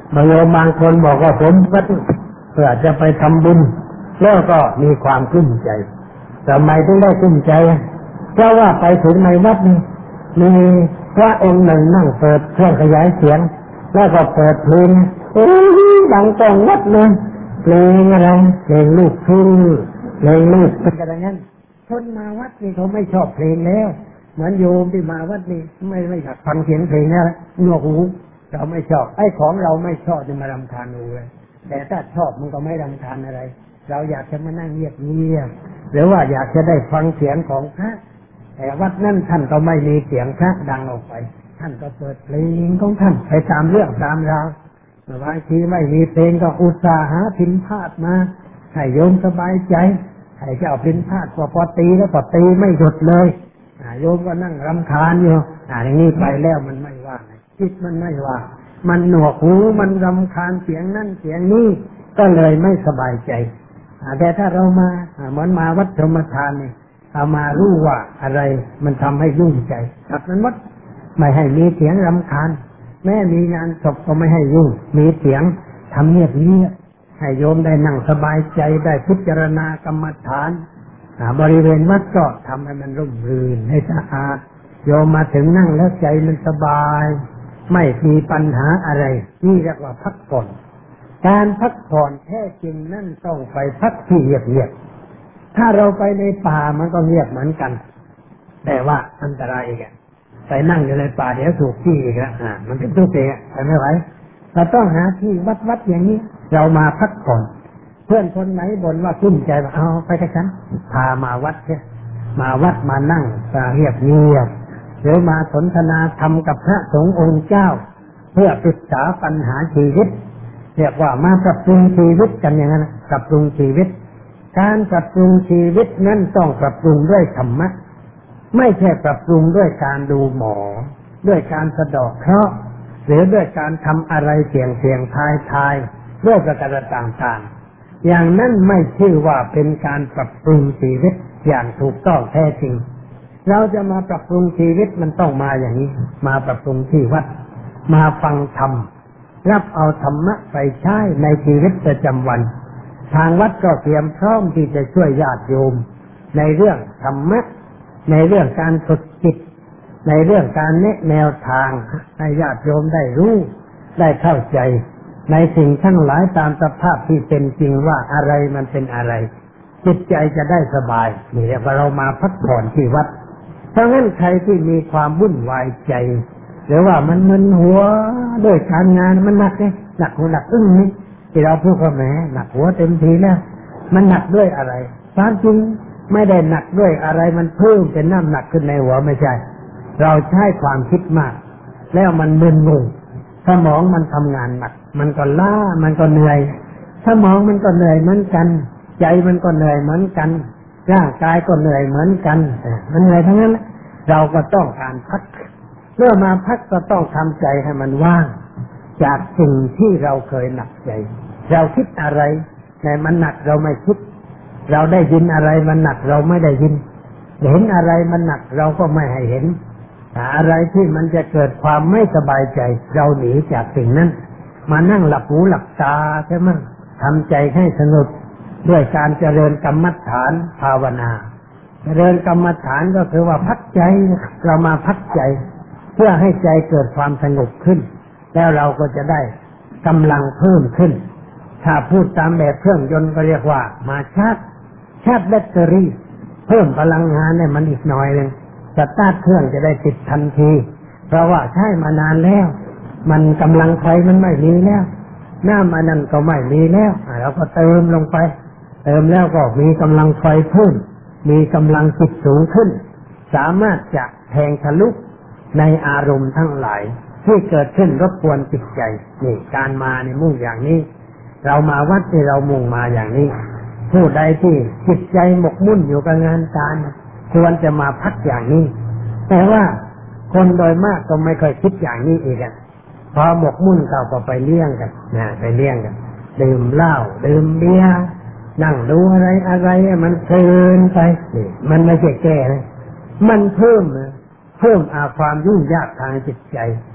โยมบางคนบอกว่าผมวัดเพื่อจะไปทำบุญแล้วก็มีความกลุ้มใจทำไมถึงได้กลุ้มใจเพราะว่าไปถึงในวัดนี่มีพระองค์หนึ่งนั่งเปิดเครื่องขยายเสียงแล้วก็เปิดเพลงดังก้องวัดเลยเพลงอะไรเพลงลูกทุ่งเพลงลูกเป็นกันอย่างนั้นคนมาวัดนี่เขาไม่ชอบเพลงแล้วเหมือนโยมที่มาวัดนี่ไม่อยากฟังเสียงเพลงนะหนวกหูเราไม่ชอบไอ้ของเราไม่ชอบจะมารำคาญหูเลยแต่ถ้าชอบมันก็ไม่รำคาญอะไรเราอยากจะมานั่งเงียบหรือว่าอยากจะได้ฟังเสียงของพระแต่วัดนั้นท่านก็ไม่มีเสียงพระดังออกไปท่านก็เปิดเพลงของท่านไปตามเรื่องตามราวบางทีไม่มีเพลงก็อุตส่าห์หาพิณพาทมาให้โยมสบายใจให้เจ้าพิณพาทพอตีแล้วก็ตีไม่หยุดเลยโยมก็นั่งรำคาญอยู่อย่างนี้ไปแล้วมันไม่ว่าจิตมันไม่ว่ามันหนวกหูมันรำคาญเสียงนั่นเสียงนี้ก็เลยไม่สบายใจแต่ถ้าเรามาเหมือนมาวัดธรรมทานนี่เอามารู้ว่าอะไรมันทำให้ยุ่งใจจากนั้นวัดไม่ให้มีเสียงรำคาญแม้มีงานศพก็ไม่ให้ยุ่งมีเสียงทำเงียบให้โยมได้นั่งสบายใจได้พิจารณากรรมฐานบริเวณวัดก็ทำให้มันร่มรื่นให้สะอาดโยมมาถึงนั่งแล้วใจมันสบายไม่มีปัญหาอะไรนี่เรียกว่าพักผ่อนการพักผ่อนแท้จริงนั่นต้องไปพักที่เงียบถ้าเราไปในป่ามันก็เงียบเหมือนกันแต่ว่าอันตรายอีกไปนั่งอยู่ในป่าเดี๋ยวถูกที่อีกแล้วมันเป็นตัวเองไปไม่ไหวเราต้องหาที่วัดอย่างนี้เรามาพักผ่อนเพื่อนคนไหนบ่นว่ากุ้มใจเอาไปกับฉันพามาวัดเนี่ยมาวัดมานั่งเงียบหรือมาสนทนาธรรมกับพระสงฆ์องค์เจ้าเพื่อปรึกษาปัญหาชีวิตเรียกว่ามาปรับปรุงชีวิตกันอย่างนั้นปรับปรุงชีวิตการปรับปรุงชีวิตนั้นต้องปรับปรุงด้วยธรรมะไม่ใช่ปรับปรุงด้วยการดูหมอด้วยการสะเดาะเคราะห์หรือด้วยการทำอะไรเสี่ยงทายด้วยประการต่างๆอย่างนั้นไม่ชื่อว่าเป็นการปรับปรุงชีวิตอย่างถูกต้องแท้จริงเราจะมาปรับปรุงชีวิตมันต้องมาอย่างนี้มาปรับปรุงที่วัดมาฟังธรรมรับเอาธรรมะไปใช้ในชีวิตประจำวันทางวัดก็เตรียมพร้อมที่จะช่วยญาติโยมในเรื่องธรรมะในเรื่องการฝึกจิตในเรื่องการแนะแนวทางให้ญาติโยมได้รู้ได้เข้าใจในสิ่งทั้งหลายตามสภาพที่เป็นจริงว่าอะไรมันเป็นอะไรจิตใจจะได้สบายนี่เรียกว่าเรามาพักผ่อนที่วัดเพราะงั้นใครที่มีความวุ่นวายใจหรือว่ามันมึนหัวด้วยการงานมันหนักเลยหนักหัวหนักอึ้งนี่ที่เราพูดว่าแหมหนักหัวเต็มทีแล้วมันหนักด้วยอะไรความจริงไม่ได้หนักด้วยอะไรมันเพิ่มเป็นน้ำหนักขึ้นในหัวไม่ใช่เราใช้ความคิดมากแล้วมันมึนงงสมองมันทำงานหนักมันก็ล้ามันก็เหนื่อยสมองมันก็เหนื่อยเหมือนกันใจมันก็เหนื่อยเหมือนกันร่างกายก็เหนื่อยเหมือนกันมันเหนื่อยทั้งนั้นเราก็ต้องการพักเมื่อมาพักก็ต้องทำใจให้มันว่างจากสิ่งที่เราเคยหนักใจเราคิดอะไรแต่มันหนักเราไม่คิดเราได้ยินอะไรมันหนักเราไม่ได้ยินเห็นอะไรมันหนักเราก็ไม่ให้เห็นอะไรที่มันจะเกิดความไม่สบายใจเราหนีจากสิ่งนั้นมานั่งหลับหูหลับตาใช่ไหมทำใจให้สงบด้วยการเจริญกรรมฐานภาวนาเจริญกรรมฐานก็คือว่าพักใจเรามาพักใจเพื่อให้ใจเกิดความสงบขึ้นแล้วเราก็จะได้กำลังเพิ่มขึ้นถ้าพูดตามแบบเครื่องยนต์ก็เรียกว่ามาชาร์จแบตเตอรี่เพิ่มพลังงานให้มันอีกหน่อยนึงสตาร์ทเครื่องจะได้ติดทันทีเพราะว่าใช้มานานแล้วมันกำลังไฟมันไม่มีแล้วน้ำอันนั้นก็ไม่มีแล้วเราก็เติมลงไปเติมแล้วก็มีกำลังไฟเพิ่มมีกำลังจิตสูงขึ้นสามารถจะแทงทะลุในอารมณ์ทั้งหลายที่เกิดขึ้นรบกวนจิตใจนี่การมาในมุ่งอย่างนี้เรามาวัดที่เรามุ่งมาอย่างนี้ผู้ใดที่จิตใจหมกมุ่นอยู่กับงานการควรจะมาพักอย่างนี้แต่ว่าคนโดยมากก็ไม่ค่อยคิดอย่างนี้อีกพอหมกมุ่นเขาก็ไปเลี้ยงกันไปเลี้ยงกันดื่มเหล้าดื่มเบียร์นั่งดูอะไรมันเพลินไปมันไม่ใช่แก้เลยมันเพิ่มความยุ่งยากทางจิตใจ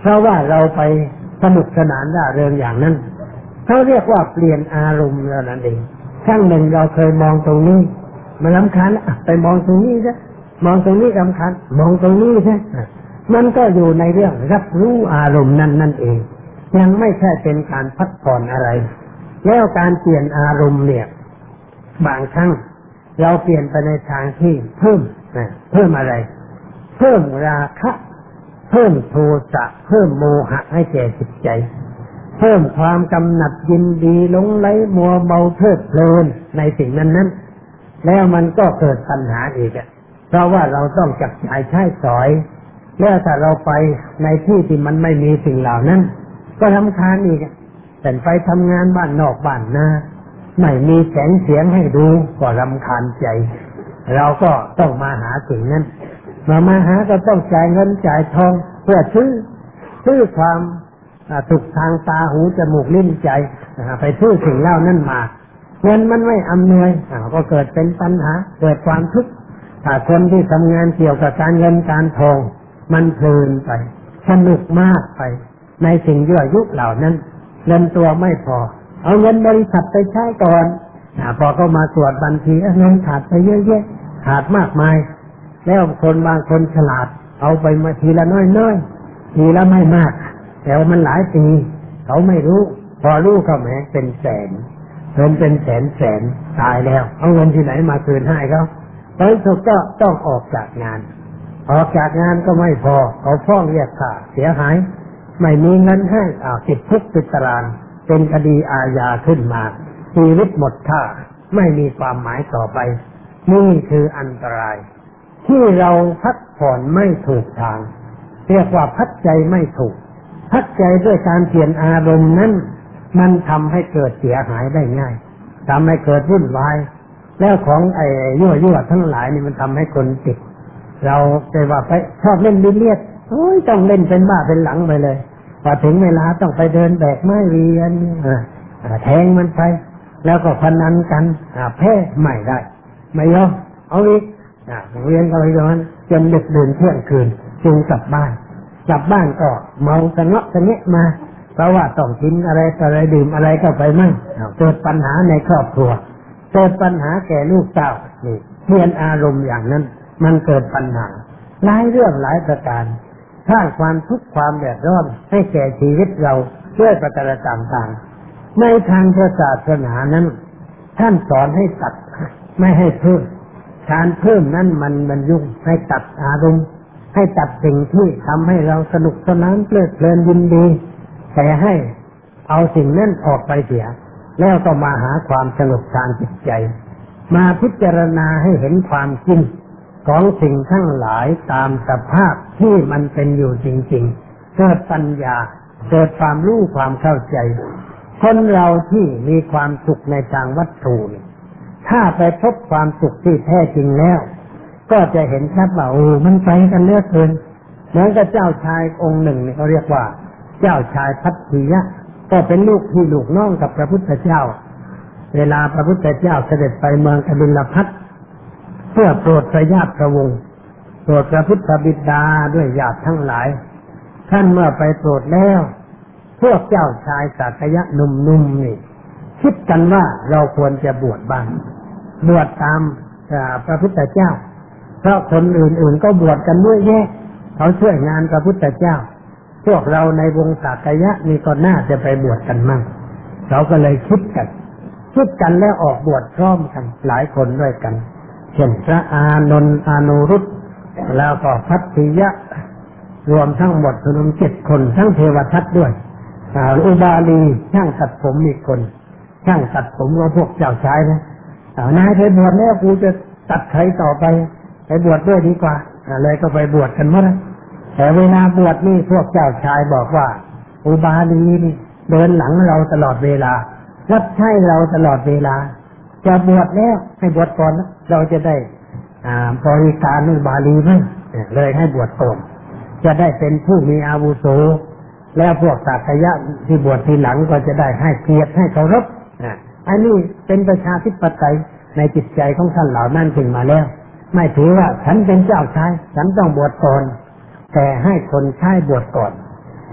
เพราะว่าเราไปสนุกสนานร่าเริงอย่างนั้นเขาเรียกว่าเปลี่ยนอารมณ์นั่นเองช่างหนึ่งเราเคยมองตรงนี้มันรำคาญไปมองตรงนี้ซะมองตรงนี้รำคาญมองตรงนี้ซะมันก็อยู่ในเรื่องรับรู้อารมณ์นั่นเองยังไม่ใช่เป็นการพักผ่อนอะไรแล้วการเปลี่ยนอารมณ์เนี่ยบางครั้งเราเปลี่ยนไปในทางที่เพิ่มอะไรเพิ่มราคะเพิ่มโทสะเพิ่มโมหะให้แก่จิตใจเพิ่มความกำหนัดยินดีหลงไหลมัวเมาเพลิดเพลินในสิ่งนั้นแล้วมันก็เกิดปัญหาอีกเพราะว่าเราต้องจับจ่ายใช้สอยแล้วถ้าเราไปในที่ที่มันไม่มีสิ่งเหล่านั้นก็รำคาญอีกแต่ไปทำงานบ้านนอกบ้านนาไม่มีแสงเสียงให้ดูก็รำคาญใจเราก็ต้องมาหาสิ่งนั้นมาหาก็ต้องจ่ายเงินจ่ายทองเพื่อซื้อความสุขทางตาหูจมูกลิ้นใจไปซื้อสิ่งเหล่านั้นมาเงินมันไม่อำนวยก็เกิดเป็นปัญหาเกิดความทุกข์ถ้าคนที่ทำงานเกี่ยวกับการเงินการทองมันเพลินไปสนุกมากไปในสิ่งยั่วยุเหล่านั้นเงินตัวไม่พอเอาเงินบริษัทไปใช้ก่อนพอก็มาตรวจบัญชีเงินขาดไปเยอะแยะขาดมากมายแล้วคนบางคนฉลาดเอาไปมาทีละน้อยๆทีละไม่มากแต่ว่ามันหลายปีเขาไม่รู้พอรู้ก็แหมเป็นแสนเป็นแสนตายแล้วเอาเงินที่ไหนมาคืนให้เขาในที่สุดก็ต้องออกจากงานก็ไม่พอเขาฟ้องเรียกค่าเสียหายไม่มีเงินให้ติดคุกติดตารางเป็นคดีอาญาขึ้นมาชีวิตหมดค่าไม่มีความหมายต่อไปนี่คืออันตรายที่เราพักผ่อนไม่ถูกทางเรียกว่าพักใจไม่ถูกพักใจด้วยการเปลี่ยนอารมณ์นั้นมันทำให้เกิดเสียหายได้ง่ายทำให้เกิดวุ่นวายแล้วของยั่วทั้งหลายนี่มันทำให้คนติดเราแต่ว่าไปชอบเล่นบิลเลียดต้องเล่นเป็นบ้าเป็นหลังไปเลยพอถึงเวลาต้องไปเดินแบกไม้เรียนแทงมันไปแล้วก็พนันกันแพ้ไม่ได้ไม่ยอมเอาอีกเรียนกันไปจนดึกดื่นเที่ยงคืนจึงกลับบ้านก็เมาสะเงาะสะแงะมาเพราะว่าต้องกินอะไรดื่มอะไรก็ไปมั่งเกิดปัญหาในครอบครัวเกิดปัญหาแก่ลูกเต้านี่เปลี่ยนอารมณ์อย่างนั้นมันเกิดปัญหาหลายเรื่องหลายประการสร้างความทุกข์ความเดือดร้อนให้แก่ชีวิตเราด้วยประการต่างๆในทางศาสนานั้นท่านสอนให้ตัดไม่ให้เพิ่มการเพิ่มนั้นมันยุ่งให้ตัดอารมณ์ให้ตัดสิ่งที่ทำให้เราสนุกสนานเพลิดเพลินยินดีแต่ให้เอาสิ่งนั้นออกไปเสียแล้วก็มาหาความสงบทางจิตใจมาพิจารณาให้เห็นความจริงของสิ่งทั้งหลายตามสภาพที่มันเป็นอยู่จริงๆเกิดปัญญาเกิดความรู้ความเข้าใจคนเราที่มีความสุขในทางวัตถุถ้าไปพบความสุขที่แท้จริงแล้วก็จะเห็นชัดว่ามันไปกันเหลือเกินเหมือนกับเจ้าชายองค์หนึ่งเนี่ยเขาเรียกว่าเจ้าชายพัทธียะก็เป็นลูกพี่ลูกน้องกับพระพุทธเจ้าเวลาพระพุทธเจ้าเสด็จไปเมืองกบิลพัสเพื่อโปรดพระญาติพระวงศ์โปรดพระพุทธบิดาด้วยญาติทั้งหลายท่านเมื่อไปโปรดแล้วพวกเจ้าชายสักยะหนุ่มๆนี่คิดกันว่าเราควรจะบวชบ้างบวชตามพระพุทธเจ้าเพราะคนอื่นๆก็บวชกันด้วยแยะเขาช่วยงานพระพุทธเจ้าพวกเราในวงสักยะนี่ก็น่าจะไปบวชกันมั่งเขาก็เลยคิดกันแล้วออกบวชพร้อมกันหลายคนด้วยกันเช่นพระอานนท์อานุรุตแล้วก็พัทธียะรวมทั้งหมดรวม7 คนทั้งเทวทัตด้วยอุบาลีช่างตัดผมอีกคนช่างตัดผมของพวกเจ้าชายนะนายไปบวชแล้วกูจะตัดใครต่อไปบวชด้วยดีกว่าเลยก็ไปบวชกันหมดแต่เวลาบวชนี่พวกเจ้าชายบอกว่าอุบาลีนี่เดินหลังเราตลอดเวลารับใช้เราตลอดเวลาจะบวชแล้วให้บวชก่อนนะเราจะได้บริการอุบาลีมั้งเลยให้บวชก่อนจะได้เป็นผู้มีอาวุโสแล้วพวกสักยะที่บวชทีหลังก็จะได้ให้เกียรติให้เคารพอันนี้เป็นประชาธิปไตยในจิตใจของท่านเหล่านั้นขึ้นมาแล้วไม่ถือว่าฉันเป็นเจ้าชายฉันต้องบวชก่อนแต่ให้คนใช้บวชก่อน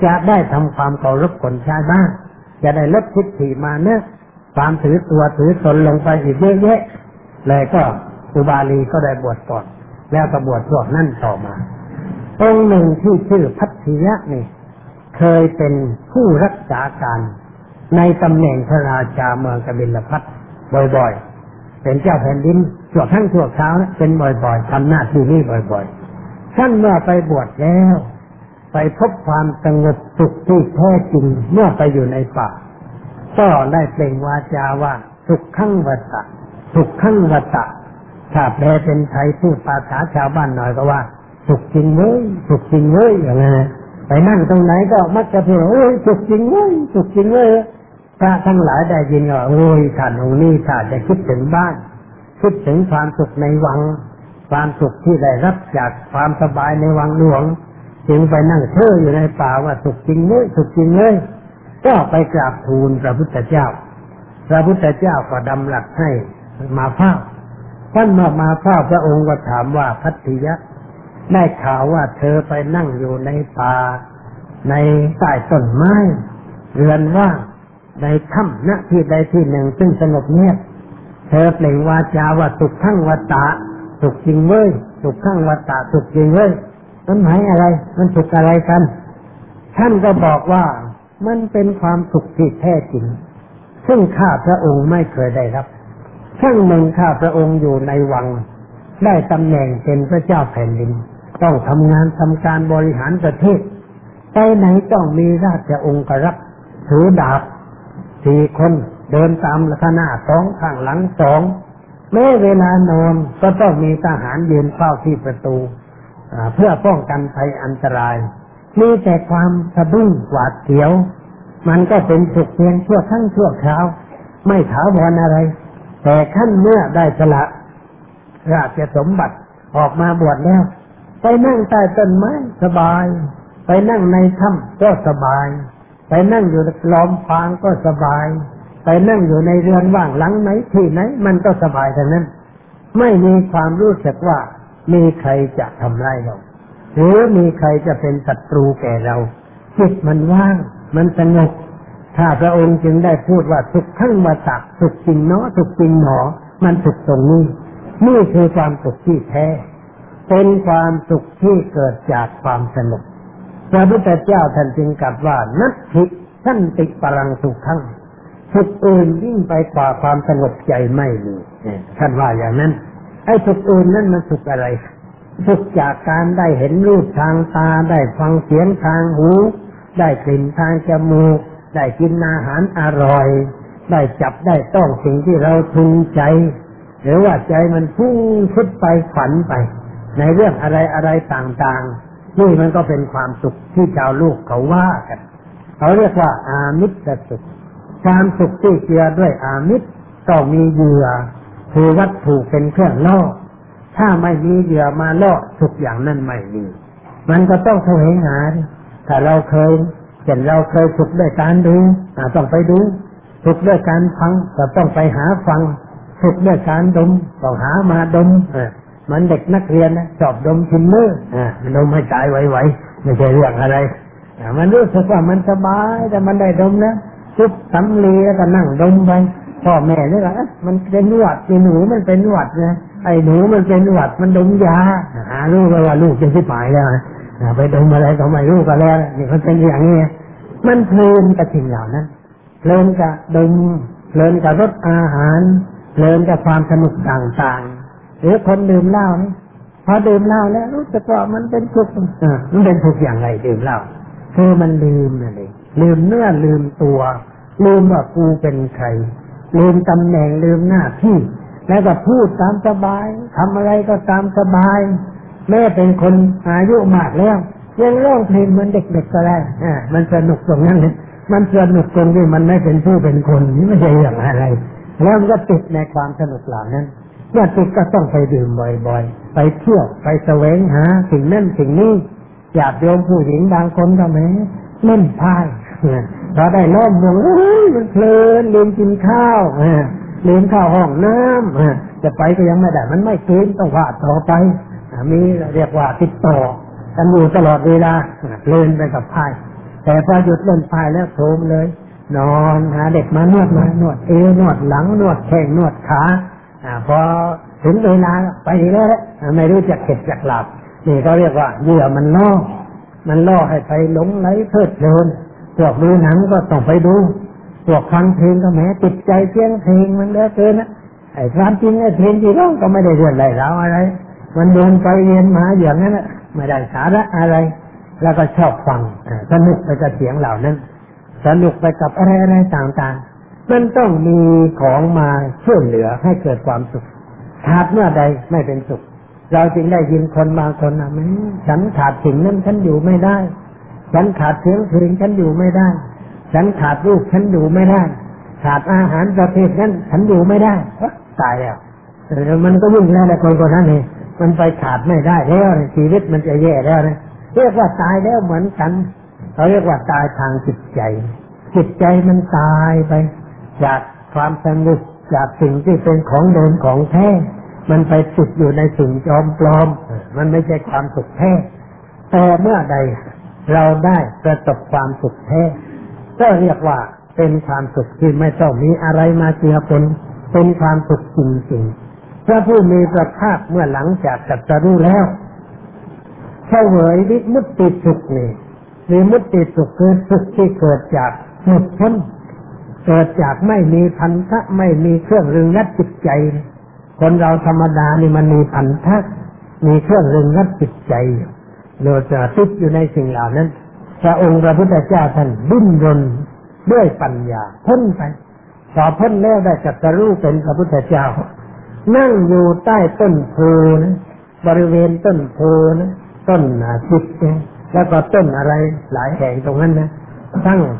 จะได้ทำความเคารพคนใช้บ้างจะได้ลดทิฏฐิมานะความถือตัวถือตนลงไปอีกเยอะแยะเลยก็อุบาลีก็ได้บวชก่อนแล้วก็บวชพวกนั่นต่อมาองค์หนึ่งที่ชื่อพัทธิยะนี่เคยเป็นผู้รักษาการในตำแหน่งพระราชาเมืองกบิลพัสบ่อยๆเป็นเจ้าแผ่นดินชั่วทั้งชั่วคราวนะเป็นบ่อยๆทำหน้าที่นี้บ่อยๆท่านเมื่อไปบวชแล้วไปพบความสงบสุขที่แท้จริงเมื่อไปอยู่ในป่าก็ได้เปล่งวาจาว่าสุขขังวัตตะสุขขังวัตตะถ้าแปลเป็นไทยพูดภาษาชาวบ้านหน่อยก็ว่าสุขจริงเว้ยสุขจริงเว้ยอย่างนั้นไปนั่งตรงไหนก็มักจะพูดโอ้ยสุขจริงเว้ยสุขจริงเว้ยถ้าทั้งหลายได้ยินก็โอ้ยท่านองค์นี้ถ้าจะคิดถึงบ้านคิดถึงความสุขในวังความสุขที่ได้รับจากความสบายในวังหลวงจึงไปนั่งเท่ออยู่ในป่าว่าสุขจริงเว้ยสุขจริงเว้ยก็ไปกราบทูลพระพุทธเจ้าพระพุทธเจ้าก็ดำรัสให้มาเฝ้าท่านมาเฝ้าพระองค์ก็ถามว่าพัทธิยะได้ข่าวว่าเธอไปนั่งอยู่ในป่าในใต้ต้นไม้เรือนว่างในถ้ำณที่ใดที่หนึ่งซึ่งสงบเงียบเธอเปล่งวาจาว่าสุขขังวัตตะสุขจริงเว้ยสุขขังวัตตะสุขจริงเว้ยมันหมายอะไรมันสุขอะไรกันท่านก็บอกว่ามันเป็นความสุขที่แท้จริงซึ่งข้าพระองค์ไม่เคยได้รับครั้งหนึ่งข้าพระองค์อยู่ในวังได้ตำแหน่งเป็นพระเจ้าแผ่นดินต้องทำงานทำการบริหารประเทศไปไหนต้องมีราชองครักษ์ถือดาบ4 คนเดินตามข้างหน้า2ข้างหลัง2แม้เวลานอนก็ต้องมีทหารยืนเฝ้าที่ประตูเพื่อป้องกันภัยอันตรายมีแต่ความสะดุ้งหวาดเสียวมันก็เป็นสุขเพียงชั่วครั้งชั่วคราวไม่ถาวรอะไรแต่ขั้นเมื่อได้สละราชสมบัติออกมาบวชแล้วไปนั่งใต้ต้นไม้สบายไปนั่งในถ้ำก็สบายไปนั่งอยู่ล้อมฟางก็สบายไปนั่งอยู่ในเรือนว่างหลังไหนที่ไหนมันก็สบายทั้งนั้นไม่มีความรู้สึกว่ามีใครจะทำร้ายเราหรือมีใครจะเป็นศัตรูแก่เราจิตมันว่างมันสงบถ้าพระองค์จึงได้พูดว่าสุขขังวัตตะสุขจริงเนาะสุขจริงหนอมันสุขตรงนี้นี่คือความสุขที่แท้เป็นความสุขที่เกิดจากความสงบพระพุทธเจ้าท่านจึงกล่าวว่านัตถิสันติปรังสุขขังสุขอื่นยิ่งไปกว่าความสงบใจไม่มีท่านว่าอย่างนั้นไอ้สุขอื่นนั้นมันสุขอะไรสุขจากการได้เห็นรูปทางตาได้ฟังเสียงทางหูได้กลิ่นทางจมูกได้กินอาหารอร่อยได้จับได้ต้องสิ่งที่เราพึงใจหรือว่าใจมันพุ่งคิดไปฝันไปในเรื่องอะไรต่างๆนี่มันก็เป็นความสุขที่ชาวโลกเขาว่ากันเขาเรียกว่าอามิตรสุขความสุขที่เจือด้วยอามิตรต้องมีเหยื่อคือวัตถุเป็นเครื่องล่อถ้าไม่มีเหยื่อมาล่อสุขอย่างนั้นไม่มีมันก็ต้องแสวงหาถ้าเราเคยสุขด้วยการดูต้องไปดูสุขด้วยการฟังก็ต้องไปหาฟังสุขด้วยการดมต้องหามาดมมันเด็กนักเรียนนะชอบดมทิมเมอร์มันดมให้ตายไวๆไม่ใช่เรื่องอะไรมันรู้สึกว่ามันสบายแต่มันได้ดมนะจุบสำลีแล้วก็นั่งดมไปพ่อแม่เนี่ยก็มันเป็นหวัดหนูมันเป็นหวัดนะไอ้หนูมันเป็นหวัดมันดมยารู้ไปว่าลูกจะสิบหายแล้วไปดมอะไรก็ไม่รู้ก็แล้วนี่มันเป็นอย่างนี้มันเพลินกับสิ่งเหล่านั้นเพลินกับดมเพลินกับรสอาหารเพลินกับความสนุกต่างๆหรือคนดื่มเหล้านี่พอดื่มเหล้าแล้วรู้สึกว่ามันเป็นทุกข์มันเป็นทุกข์อย่างไรดื่มเหล้าคือมันลืมนั่นเองลืมเนื้อลืมตัวลืมว่ากูเป็นใครลืมตำแหน่งลืมหน้าที่แล้วก็พูดตามสบายทำอะไรก็ตามสบายแม้เป็นคนอายุมากแล้วยังร้องเพลงเหมือนเด็กๆก็ได้มันสนุกตรงนั้นเลยมันสนุกตรงที่มันไม่เป็นผู้เป็นคนนี่ไม่ใช่อย่างอะไรแล้วมันก็ติดในความสนุกเหล่านั้นเมื่อติดก็ต้องไปดื่มบ่อยๆไปเที่ยวไปแสวงหาสิ่งนั้นสิ่งนี้อยากโยมผู้หญิงบางคนก็แม้เล่นไพ่พอได้ล้อมวงมันเพลินลืมกินข้าวลืมข้าวห้องน้ำจะไปก็ยังไม่ได้มันไม่กินต้องว่าต่อไปมีเรียกว่าติดต่อกันอยู่ตลอดเวลาเพลินไปกับไพ่แต่พอหยุดเล่นไพ่แล้วโทมเลยนอนหาเด็กมานวดเอวนวดหลังนวดแข้งนวดขาพอถึงเวลาไปแล้วไม่รู้จะเข็ดจะหลับนี่เขาเรียกว่าเหยื่อมันล่อให้ไปหลงไหลเพลิดเพลินพวกดูหนังก็ต้องไปดูพวกฟังเพลงก็แม้ติดใจเสียงเพลงมันเหลือเกินนะไอ้ความจริงไอ้เพลงที่ร้องก็ไม่ได้เรื่องอะไรเราอะไรมันโดนไปเรียนมาอย่างนั้นนะไม่ได้สาระอะไรแล้วก็ชอบฟังสนุกไปกับเสียงเหล่านั้นสนุกไปกับอะไรต่างๆมันต้องมีของมาช่วยเหลือให้เกิดความสุขขาดเมื่อใดไม่เป็นสุขเราจึงได้ยินคนบางคนแม้ฉันขาดสิ่งนั้นฉันอยู่ไม่ได้ฉันขาดเสียงเพลงฉันอยู่ไม่ได้ฉันขาดรูปฉันอยู่ไม่ได้ขาดอาหารประเภทนั้นฉันอยู่ไม่ได้ตายแล้วมันก็ยุ่งแล้วคนนั้นเองมันไปขาดไม่ได้แล้วชีวิตมันจะแย่แล้วนะเรียกว่าตายแล้วเหมือนกันเขาเรียกว่าตายทางจิตใจมันตายไปจากความสงบจากสิ่งที่เป็นของเดิมของแท้มันไปติดอยู่ในสิ่งจอมปลอมมันไม่ใช่ความสุขแท้แต่เมื่อใดเราได้ประสบความสุขแท้ก็เรียกว่าเป็นความสุขที่ไม่ต้องมีอะไรมาเจือปนเป็นความสุขจริงๆพระผู้มีพระภาคเมื่อหลังจากตรัสรู้แล้วเฉวยวิมุตติสุขนี่วิมุตติสุขคือสุขที่เกิดจากหลุดพ้นเกิดจากไม่มีพันธะไม่มีเครื่องรึงรัดจิตใจคนเราธรรมดานี่มันมีพันธะมีเครื่องรึงรัดจิตใจเราจะติดอยู่ในสิ่งเหล่านั้นพระองค์พระพุทธเจ้าท่านดิ้นรนด้วยปัญญาพ้นไปพอพ้นแล้วได้ตรัสรู้เป็นพระพุทธเจ้านั่งอยู่ใต้ต้นโพนะบริเวณต้นโพนะต้นจิกแล้วก็ต้นอะไรหลายแห่งตรงนั้นนะตั้ง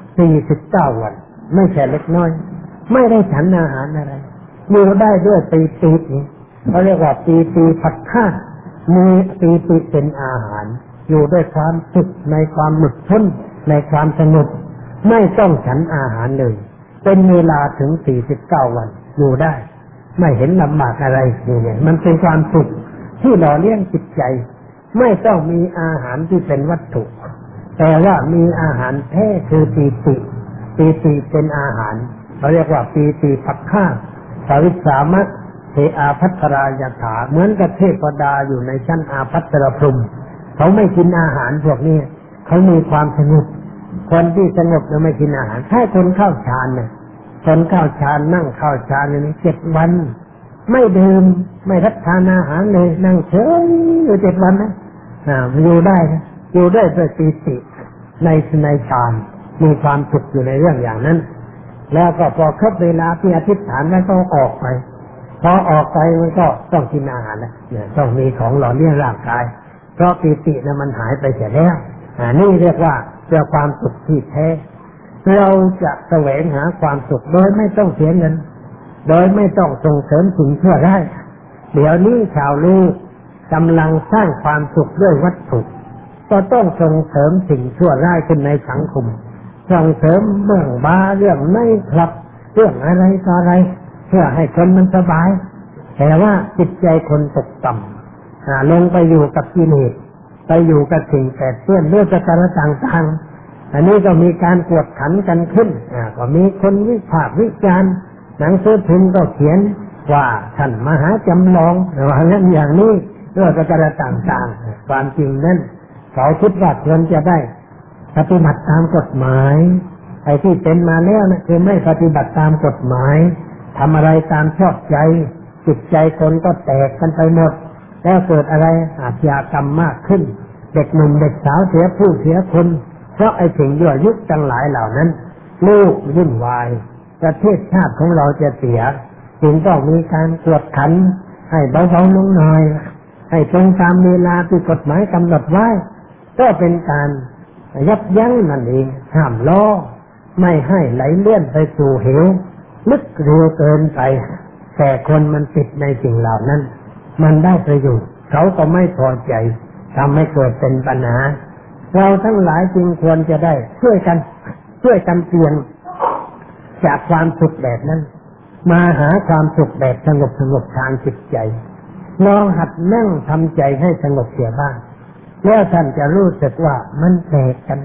49 วันไม่ใช่เล็กน้อยไม่ได้ฉันอาหารอะไรอยู่ได้ด้วยปีตินี่เขาเรียกว่าปีติผัดข้ามีปีติเป็นอาหารอยู่ด้วยความสุขในความหลุดพ้นในความสงบไม่ต้องฉันอาหารเลยเป็นเวลาถึง49 วันอยู่ได้ไม่เห็นลำบากอะไรนี่มันเป็นความสุขที่หล่อเลี้ยงจิตใจไม่ต้องมีอาหารที่เป็นวัตถุแต่ว่ามีอาหารแท้คือปีติเป็นอาหารเขาเรียกว่าปีติผัดข้าสาวิสามะเทอาภัทรายถาเหมือนกับเทพดาอยู่ในชั้นอาภัทรพรหมเขาไม่กินอาหารพวกนี้เขามีความสงบคนที่สงบแล้วไม่กินอาหารถ้าคนเข้าฌานเนี่ยคนเข้าฌานนั่งเข้าฌานนี่7 วันไม่ดื่มไม่รับทานอาหารเลยนั่งเฉยอยู่7 วันนะอยู่ได้ด้วยปีติในฌานมีความสุขอยู่ในเรื่องอย่างนั้นแล้วก็พอครบเวลาที่อธิษฐานแล้วก็ออกไปพอออกไปมันก็ต้องกินอาหารนะต้องมีของหล่อเลี้ยงร่างกายเพราะปีตินะมันหายไปเสียแล้วนี่เรียกว่าเจอความสุขที่แท้เราจะแสวงหาความสุขโดยไม่ต้องเสียเงินโดยไม่ต้องส่งเสริมสิ่งชั่วร้ายเดี๋ยวนี้ชาวโลกกำลังสร้างความสุขด้วยวัตถุก็ต้องส่งเสริมสิ่งชั่วร้ายขึ้นในสังคมส่งเสริมเรื่องบาร์เรื่องไม่คลับเรื่องอะไรต่ออะไรเพื่อให้คนมันสบายแต่ว่าจิตใจคนตกต่ำลงไปอยู่กับกิเลสไปอยู่กับสิ่งแปดเปื้อนเรื่องการต่างๆอันนี้ก็มีการกวดขันกันขึ้นก็มีคนวิพากษ์วิจารณ์หนังสือพิมพ์ก็เขียนว่าท่านมหาจำลองว่างั้นอย่างนี้เรื่องการต่างๆความจริงนั้นเขาคิดว่าควรจะได้ปฏิบัติตามกฎหมายไอ้ที่เป็นมาแล้วนะคือไม่ปฏิบัติตามกฎหมายทำอะไรตามชอบใจจิตใจคนก็แตกกันไปหมดแล้วเกิดอะไรอาชญากรรมมากขึ้นเด็กหนุ่มเด็กสาวเสียผู้เสียคนเพราะไอ้สิ่งยั่วยุทั้งหลายเหล่านั้นลูกวุ่นวายประเทศชาติของเราจะเสียจึงต้องมีการกวดขันให้เบาๆลงหน่อยให้ตรงตามเวลาที่กฎหมายกำหนดไว้ก็เป็นการยับยั้งนั่นเองห้ามล้อไม่ให้ไหลเลื่อนไปสู่เหวลึกเร็วเกินไปแต่คนมันติดในสิ่งเหล่านั้นมันได้ประโยชน์เขาก็ไม่พอใจทำให้เกิดเป็นปัญหาเราทั้งหลายจึงควรจะได้ช่วยกันเปลี่ยนจากความสุขแบบนั้นมาหาความสุขแบบสงบทางจิตใจลองหัดนั่งทำใจให้สงบเสียบ้างแล้วท่านจะรู้สึกว่ามันแตกกัน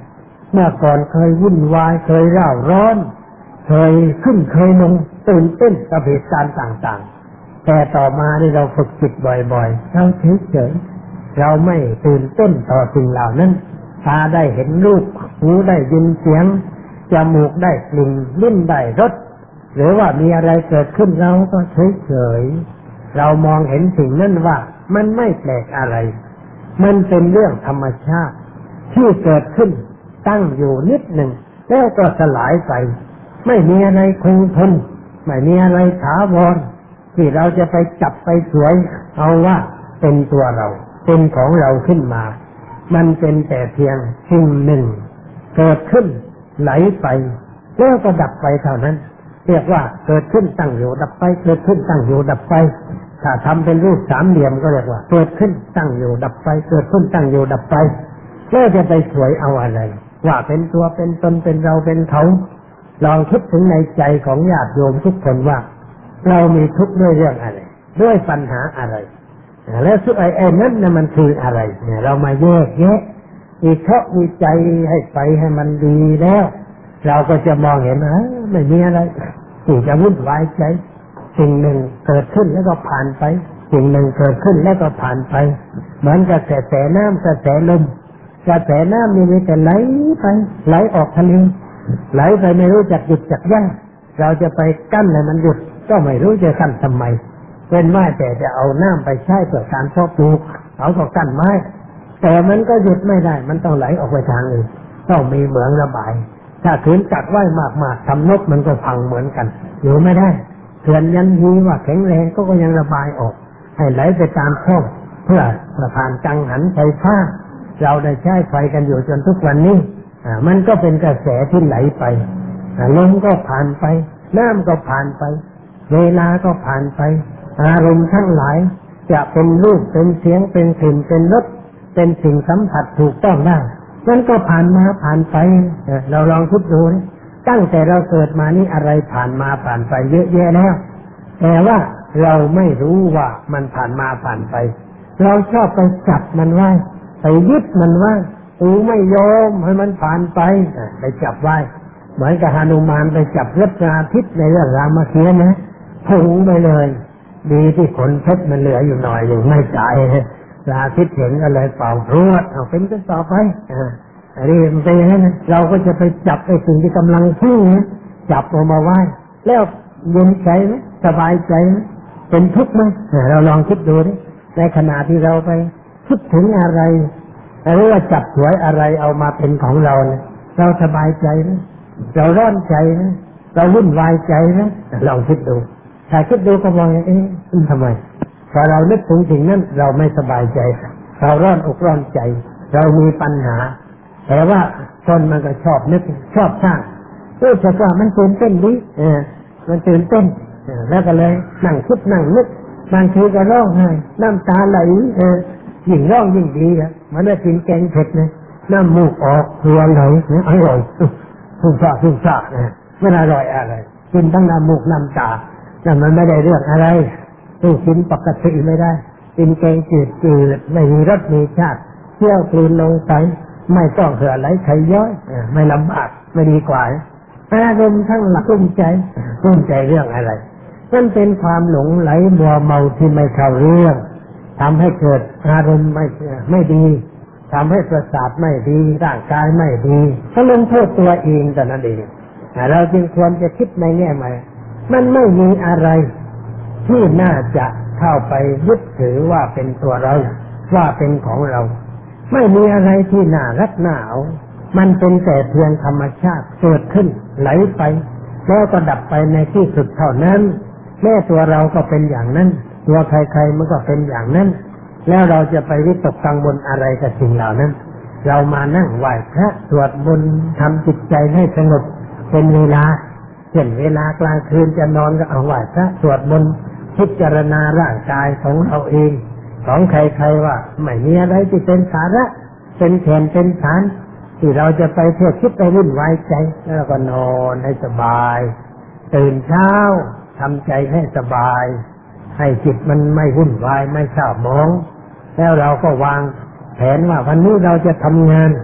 เมื่อก่อนเคยวุ่นวายเคยเร่าร้อนเคยขึ้นเคยลงตื่นเต้นกับเหตุการณ์ต่างๆแต่ต่อมาที่เราฝึกจิตบ่อยๆเราเฉยๆเราไม่ตื่นเต้นต่อสิ่งเหล่านั้นตาได้เห็นรูปหูได้ยินเสียงจมูกได้กลิ่นลิ้นได้รสหรือว่ามีอะไรเกิดขึ้นเราก็เฉยๆเรามองเห็นสิ่งนั้นว่ามันไม่แปลกอะไรมันเป็นเรื่องธรรมชาติที่เกิดขึ้นตั้งอยู่นิดหนึ่งแล้วก็สลายไปไม่มีอะไรคงทนไม่มีอะไรถาวรที่เราจะไปจับไปสวยเอาว่าเป็นตัวเราเป็นของเราขึ้นมามันเป็นแต่เพียงสิ่งหนึ่งเกิดขึ้นไหลไปแล้วก็ดับไปเท่านั้นเรียกว่าเกิดขึ้นตั้งอยู่ดับไปเกิดขึ้นตั้งอยู่ดับไปถ้าทำเป็นรูปสามเหลี่ยมก็เรียกว่าเกิดขึ้นตั้งอยู่ดับไปเกิดขึ้นตั้งอยู่ดับไปแล้วจะไปสวยเอาอะไรว่าเป็นตัวเป็นตนเป็นเราเป็นเขาลองคิดถึงในใจของญาติโยมทุกคนว่าเรามีทุกข์ด้วยเรื่องอะไรด้วยปัญหาอะไรแล้วสุดไอ้นั้นน่ะมันคืออะไรเนี่ยเรามาแยกแยะวิเคราะห์วิจัยให้ไปให้มันดีแล้วเราก็จะมองเห็นไม่มีอะไรที่จะวุ่นวายใจสิ่งหนึ่งเกิดขึ้นแล้วก็ผ่านไปสิ่งหนึ่งเกิดขึ้นแล้วก็ผ่านไปเหมือนกับกระแสน้ำกระแสลมกระแสน้ำมีแต่ไหลไปไหลออกทะเลไหลไปไม่รู้จักหยุดจักยั้งเราจะไปกั้นให้มันหยุดก็ไม่รู้จะกั้นทำไมเป็นว่าแต่จะเอาน้ำไปใช้เพื่อการเพาะปลูกเขาก็กั้นไม้แต่มันก็หยุดไม่ได้มันต้องไหลออกไปทางอื่นต้องมีเหมืองระบายถ้าขืนกัดไว้มากๆทำนกมันก็พังเหมือนกันอยู่ไม่ได้เขื่อนยันยีว่าแข็งแรงก็ยังระบายออกให้ไหลไปตามช่องเพื่อผ่านกังหันไฟฟ้าเราได้ใช้ไฟกันอยู่จนทุกวันนี้มันก็เป็นกระแสที่ไหลไปลมก็ผ่านไปน้ำก็ผ่านไปเวลาก็ผ่านไปอารมณ์ทั้งหลายจะเป็นรูปเป็นเสียงเป็นกลิ่นเป็นรสเป็นสิ่งสัมผัสถูกต้องได้มันก็ผ่านมาผ่านไปเราลองคิดดูตั้งแต่เราเกิดมานี่อะไรผ่านมาผ่านไปเยอะแยะแล้วแต่ว่าเราไม่รู้ว่ามันผ่านมาผ่านไปเราชอบไปจับมันไว้ไปยึดมันไว้กูไม่ยอมให้มันผ่านไปไปจับไว้เหมือนกับหนุมานไปจับพระอาทิตย์ในเรื่องรามเกียรติ์นะถูไปเลยดีที่ขนเพชรมันเหลืออยู่หน่อยอยู่ไม่จ่ายพระอาทิตย์เห็นก็เลยเป่าพรวดเอาเป็นกันต่อไปอันนี้มันเป็นอย่างนั้นเราก็จะไปจับไอ้สิ่งที่กำลังพุ่งจับออกมาไว้แล้วเย็นใจไหมสบายใจไหมเป็นทุกข์ไหมเราลองคิดดูดิในขณะที่เราไปคิดถึงอะไรหรือว่าจับสวยอะไรเอามาเป็นของเราเนี่ยเราสบายใจไหมเราร้อนใจไหมเราวุ่นวายใจไหมลองคิดดูถ้าคิดดูก็มองทำไมพอเรานึกถึงสิ่งนั้นเราไม่สบายใจเราร้อนอกร้อนใจเรามีปัญหาแต่ว่าคนมันก็ชอบนึกชอบสร้างแต่ว่ามันตื่นเต้นดิมันตื่นเต้นแล้วก็เลยนั่งคิดนั่งนึกบางทีก็ร้องไห้น้ำตาไหลยิ่งร้องยิ่งดีมันได้กินแกงเผ็ดนะน้ำมูกออกรวมไหลอร่อยสุดซ่าไม่อร่อยอะไรกินทั้งน้ำมูกน้ำตาแต่มันไม่ได้เรื่องอะไรตู้กินปกติไม่ได้กินแกงจืดไม่มีรสมีชาติเที่ยวกลืนลงไปไม่ต้องเหือไหลไขย้อยไม่ลำบากไม่ดีกว่าอารมณ์ทั้งหลักรุ่มใจเรื่องอะไรมันเป็นความหลงไหลมัวเมาที่ไม่เข้าเรื่องทำให้เกิดอารมณ์ไม่ดีทำให้ประสาทไม่ดีร่างกายไม่ดีก็ลงโทษตัวเองแต่นั่นเองเราจึงควรจะคิดในแง่ใหม่มันไม่มีอะไรที่น่าจะเข้าไปยึดถือว่าเป็นตัวเราว่าเป็นของเราไม่มีอะไรที่น่ารักน่าเอามันเป็นแต่เพียงธรรมชาติเกิดขึ้นไหลไปแล้วก็ดับไปในที่สุดเท่านั้นแม้ตัวเราก็เป็นอย่างนั้นตัวใครๆมันก็เป็นอย่างนั้นแล้วเราจะไปวิตกกังวลอะไรกับสิ่งเหล่านั้นเรามานั่งไหว้พระสวดมนต์ทำจิตใจให้สงบเป็นเวลาเช่นเวลากลางคืนจะนอนก็เอาไหว้พระสวดมนต์พิจารณาร่างกายของเราเองของใครๆว่าไม่มีอะไรที่เป็นสาระเป็นแก่นเป็นฐานที่เราจะไปเที่ยวคิดไปวุ่นวายใจแล้วก็นอนให้สบายตื่นเช้าทำใจให้สบายให้จิตมันไม่วุ่นวายไม่เศร้าหมองแล้วเราก็วางแผนว่าวันนี้เราจะทำงาน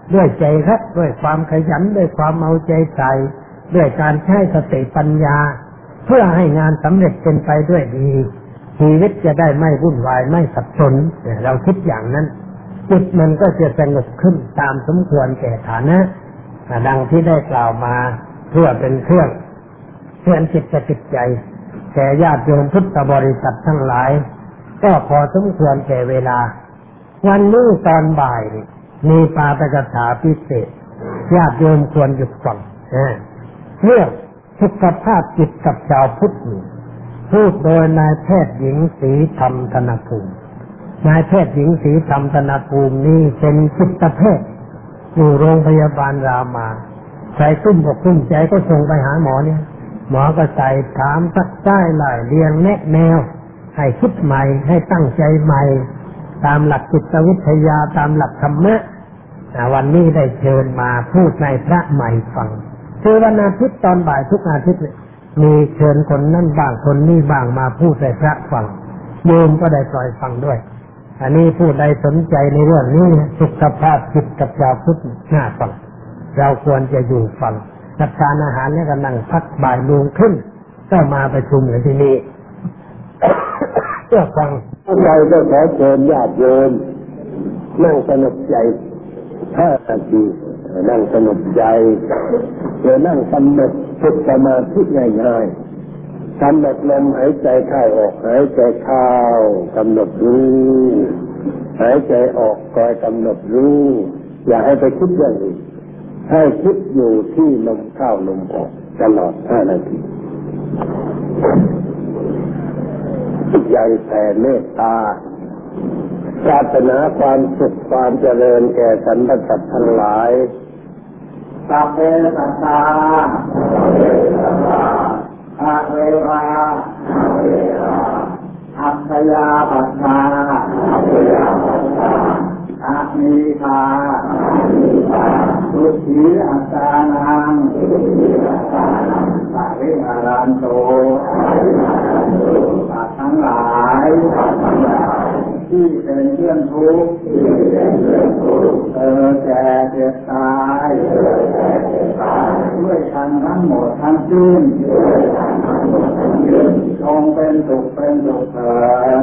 ด้วยใจรักด้วยความขยันด้วยความเอาใจใส่ด้วยการใช้สติปัญญาเพื่อให้งานสำเร็จเป็นไปด้วยดีชีวิตจะได้ไม่วุ่นวายไม่สับสนเราคิดอย่างนั้นจิตมันก็จะสงบขึ้นตามสมควรแก่ฐานะดังที่ได้กล่าวมาเพื่อเป็นเครื่องเตือนจิตใจแก่ญาติโยมพุทธบริษัททั้งหลายก็พอสมควรแก่เวลาวันนี้ตอนบ่ายมีปาฐกถาพิเศษญาติโยมควรหยุดฟังเรื่องสุขภาพจิตกับชาวพุทธพูดโดยนายแพทย์หญิงศรีธรรมธนภูมินายแพทย์หญิงศรีธรรมธนภูมินี่เป็นจิตแพทย์อยู่โรงพยาบาลรามาใครตุ้มอกตุ้มใจก็ส่งไปหาหมอเนี่ยหมอก็ใส่ถามซักซ้ายไล่เรียงแนะแนวให้คิดใหม่ให้ตั้งใจใหม่ตามหลักจิตวิทยาตามหลักธรรมะวันนี้ได้เชิญมาพูดในพระใหม่ฟังคือวันอาทิตย์ตอนบ่ายทุกอาทิตย์มีเชิญคนนั่นบ้างคนนี้บ้างมาพูดในพระฟังโยมก็ได้ปล่อยฟังด้วยอันนี้ผู้ใดสนใจในเรื่องนี้สุขภาพจิตกับชาวพุทธน่าฟังเราควรจะอยู่ฟังรับทานอาหารแล้วก็นั่งพักบ่ายโมงครึ่งก็มาประชุมกันที่นี่เพื่อฟังใจก็ขอเชิญญาติโยมนั่งสงบใจ5 นาทีนั่งสงบใจเดี๋ยวนั่งกำหนดฝึกสมาธิง่ายๆกำหนดลมหายใจเข้าออกหายใจเข้ากำหนดรู้หายใจออกคอยกำหนดรู้อย่าให้ไปคิดอย่างอื่นให้คิดอยู่ที่ลมเข้าลมออกตลอด5 นาทีใจแผ่เมตตาปรารถนาความสุขความเจริญแก่สรรพสัตว์ทั้งหลายสัพเพสัตตาอะเวราอัพยาปัสสาอะมีคาสุขีอัตตานังสัพเพอารันโตสัตว์ทั้งหลายที่เป็นเรื่องทุกข์แก่เจ็บตายด้วยกันทั้งหมดทั้งสิ้นจงเป็นสุขเป็นสุขเถิด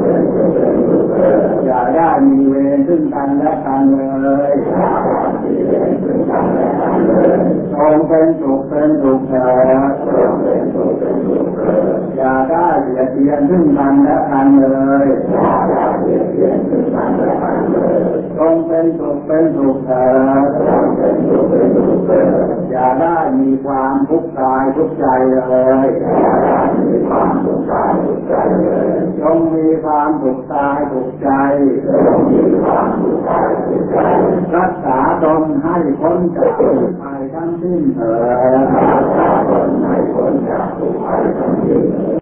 อย่าได้มีเวรซึ่งกันและกันเลยจงเป็นสุขเป็นสุขเถิดอย่าได้เบียดเบียนซึ่งกันและกันเลยจงเป็นสุขเป็นสุขเถิดอย่าได้มีความทุกข์กายทุกข์ใจเลยจงมีความสุขกายสุขใจรักษาตนให้พ้นจากทุกข์ภัยทั้งสิ้นเถิด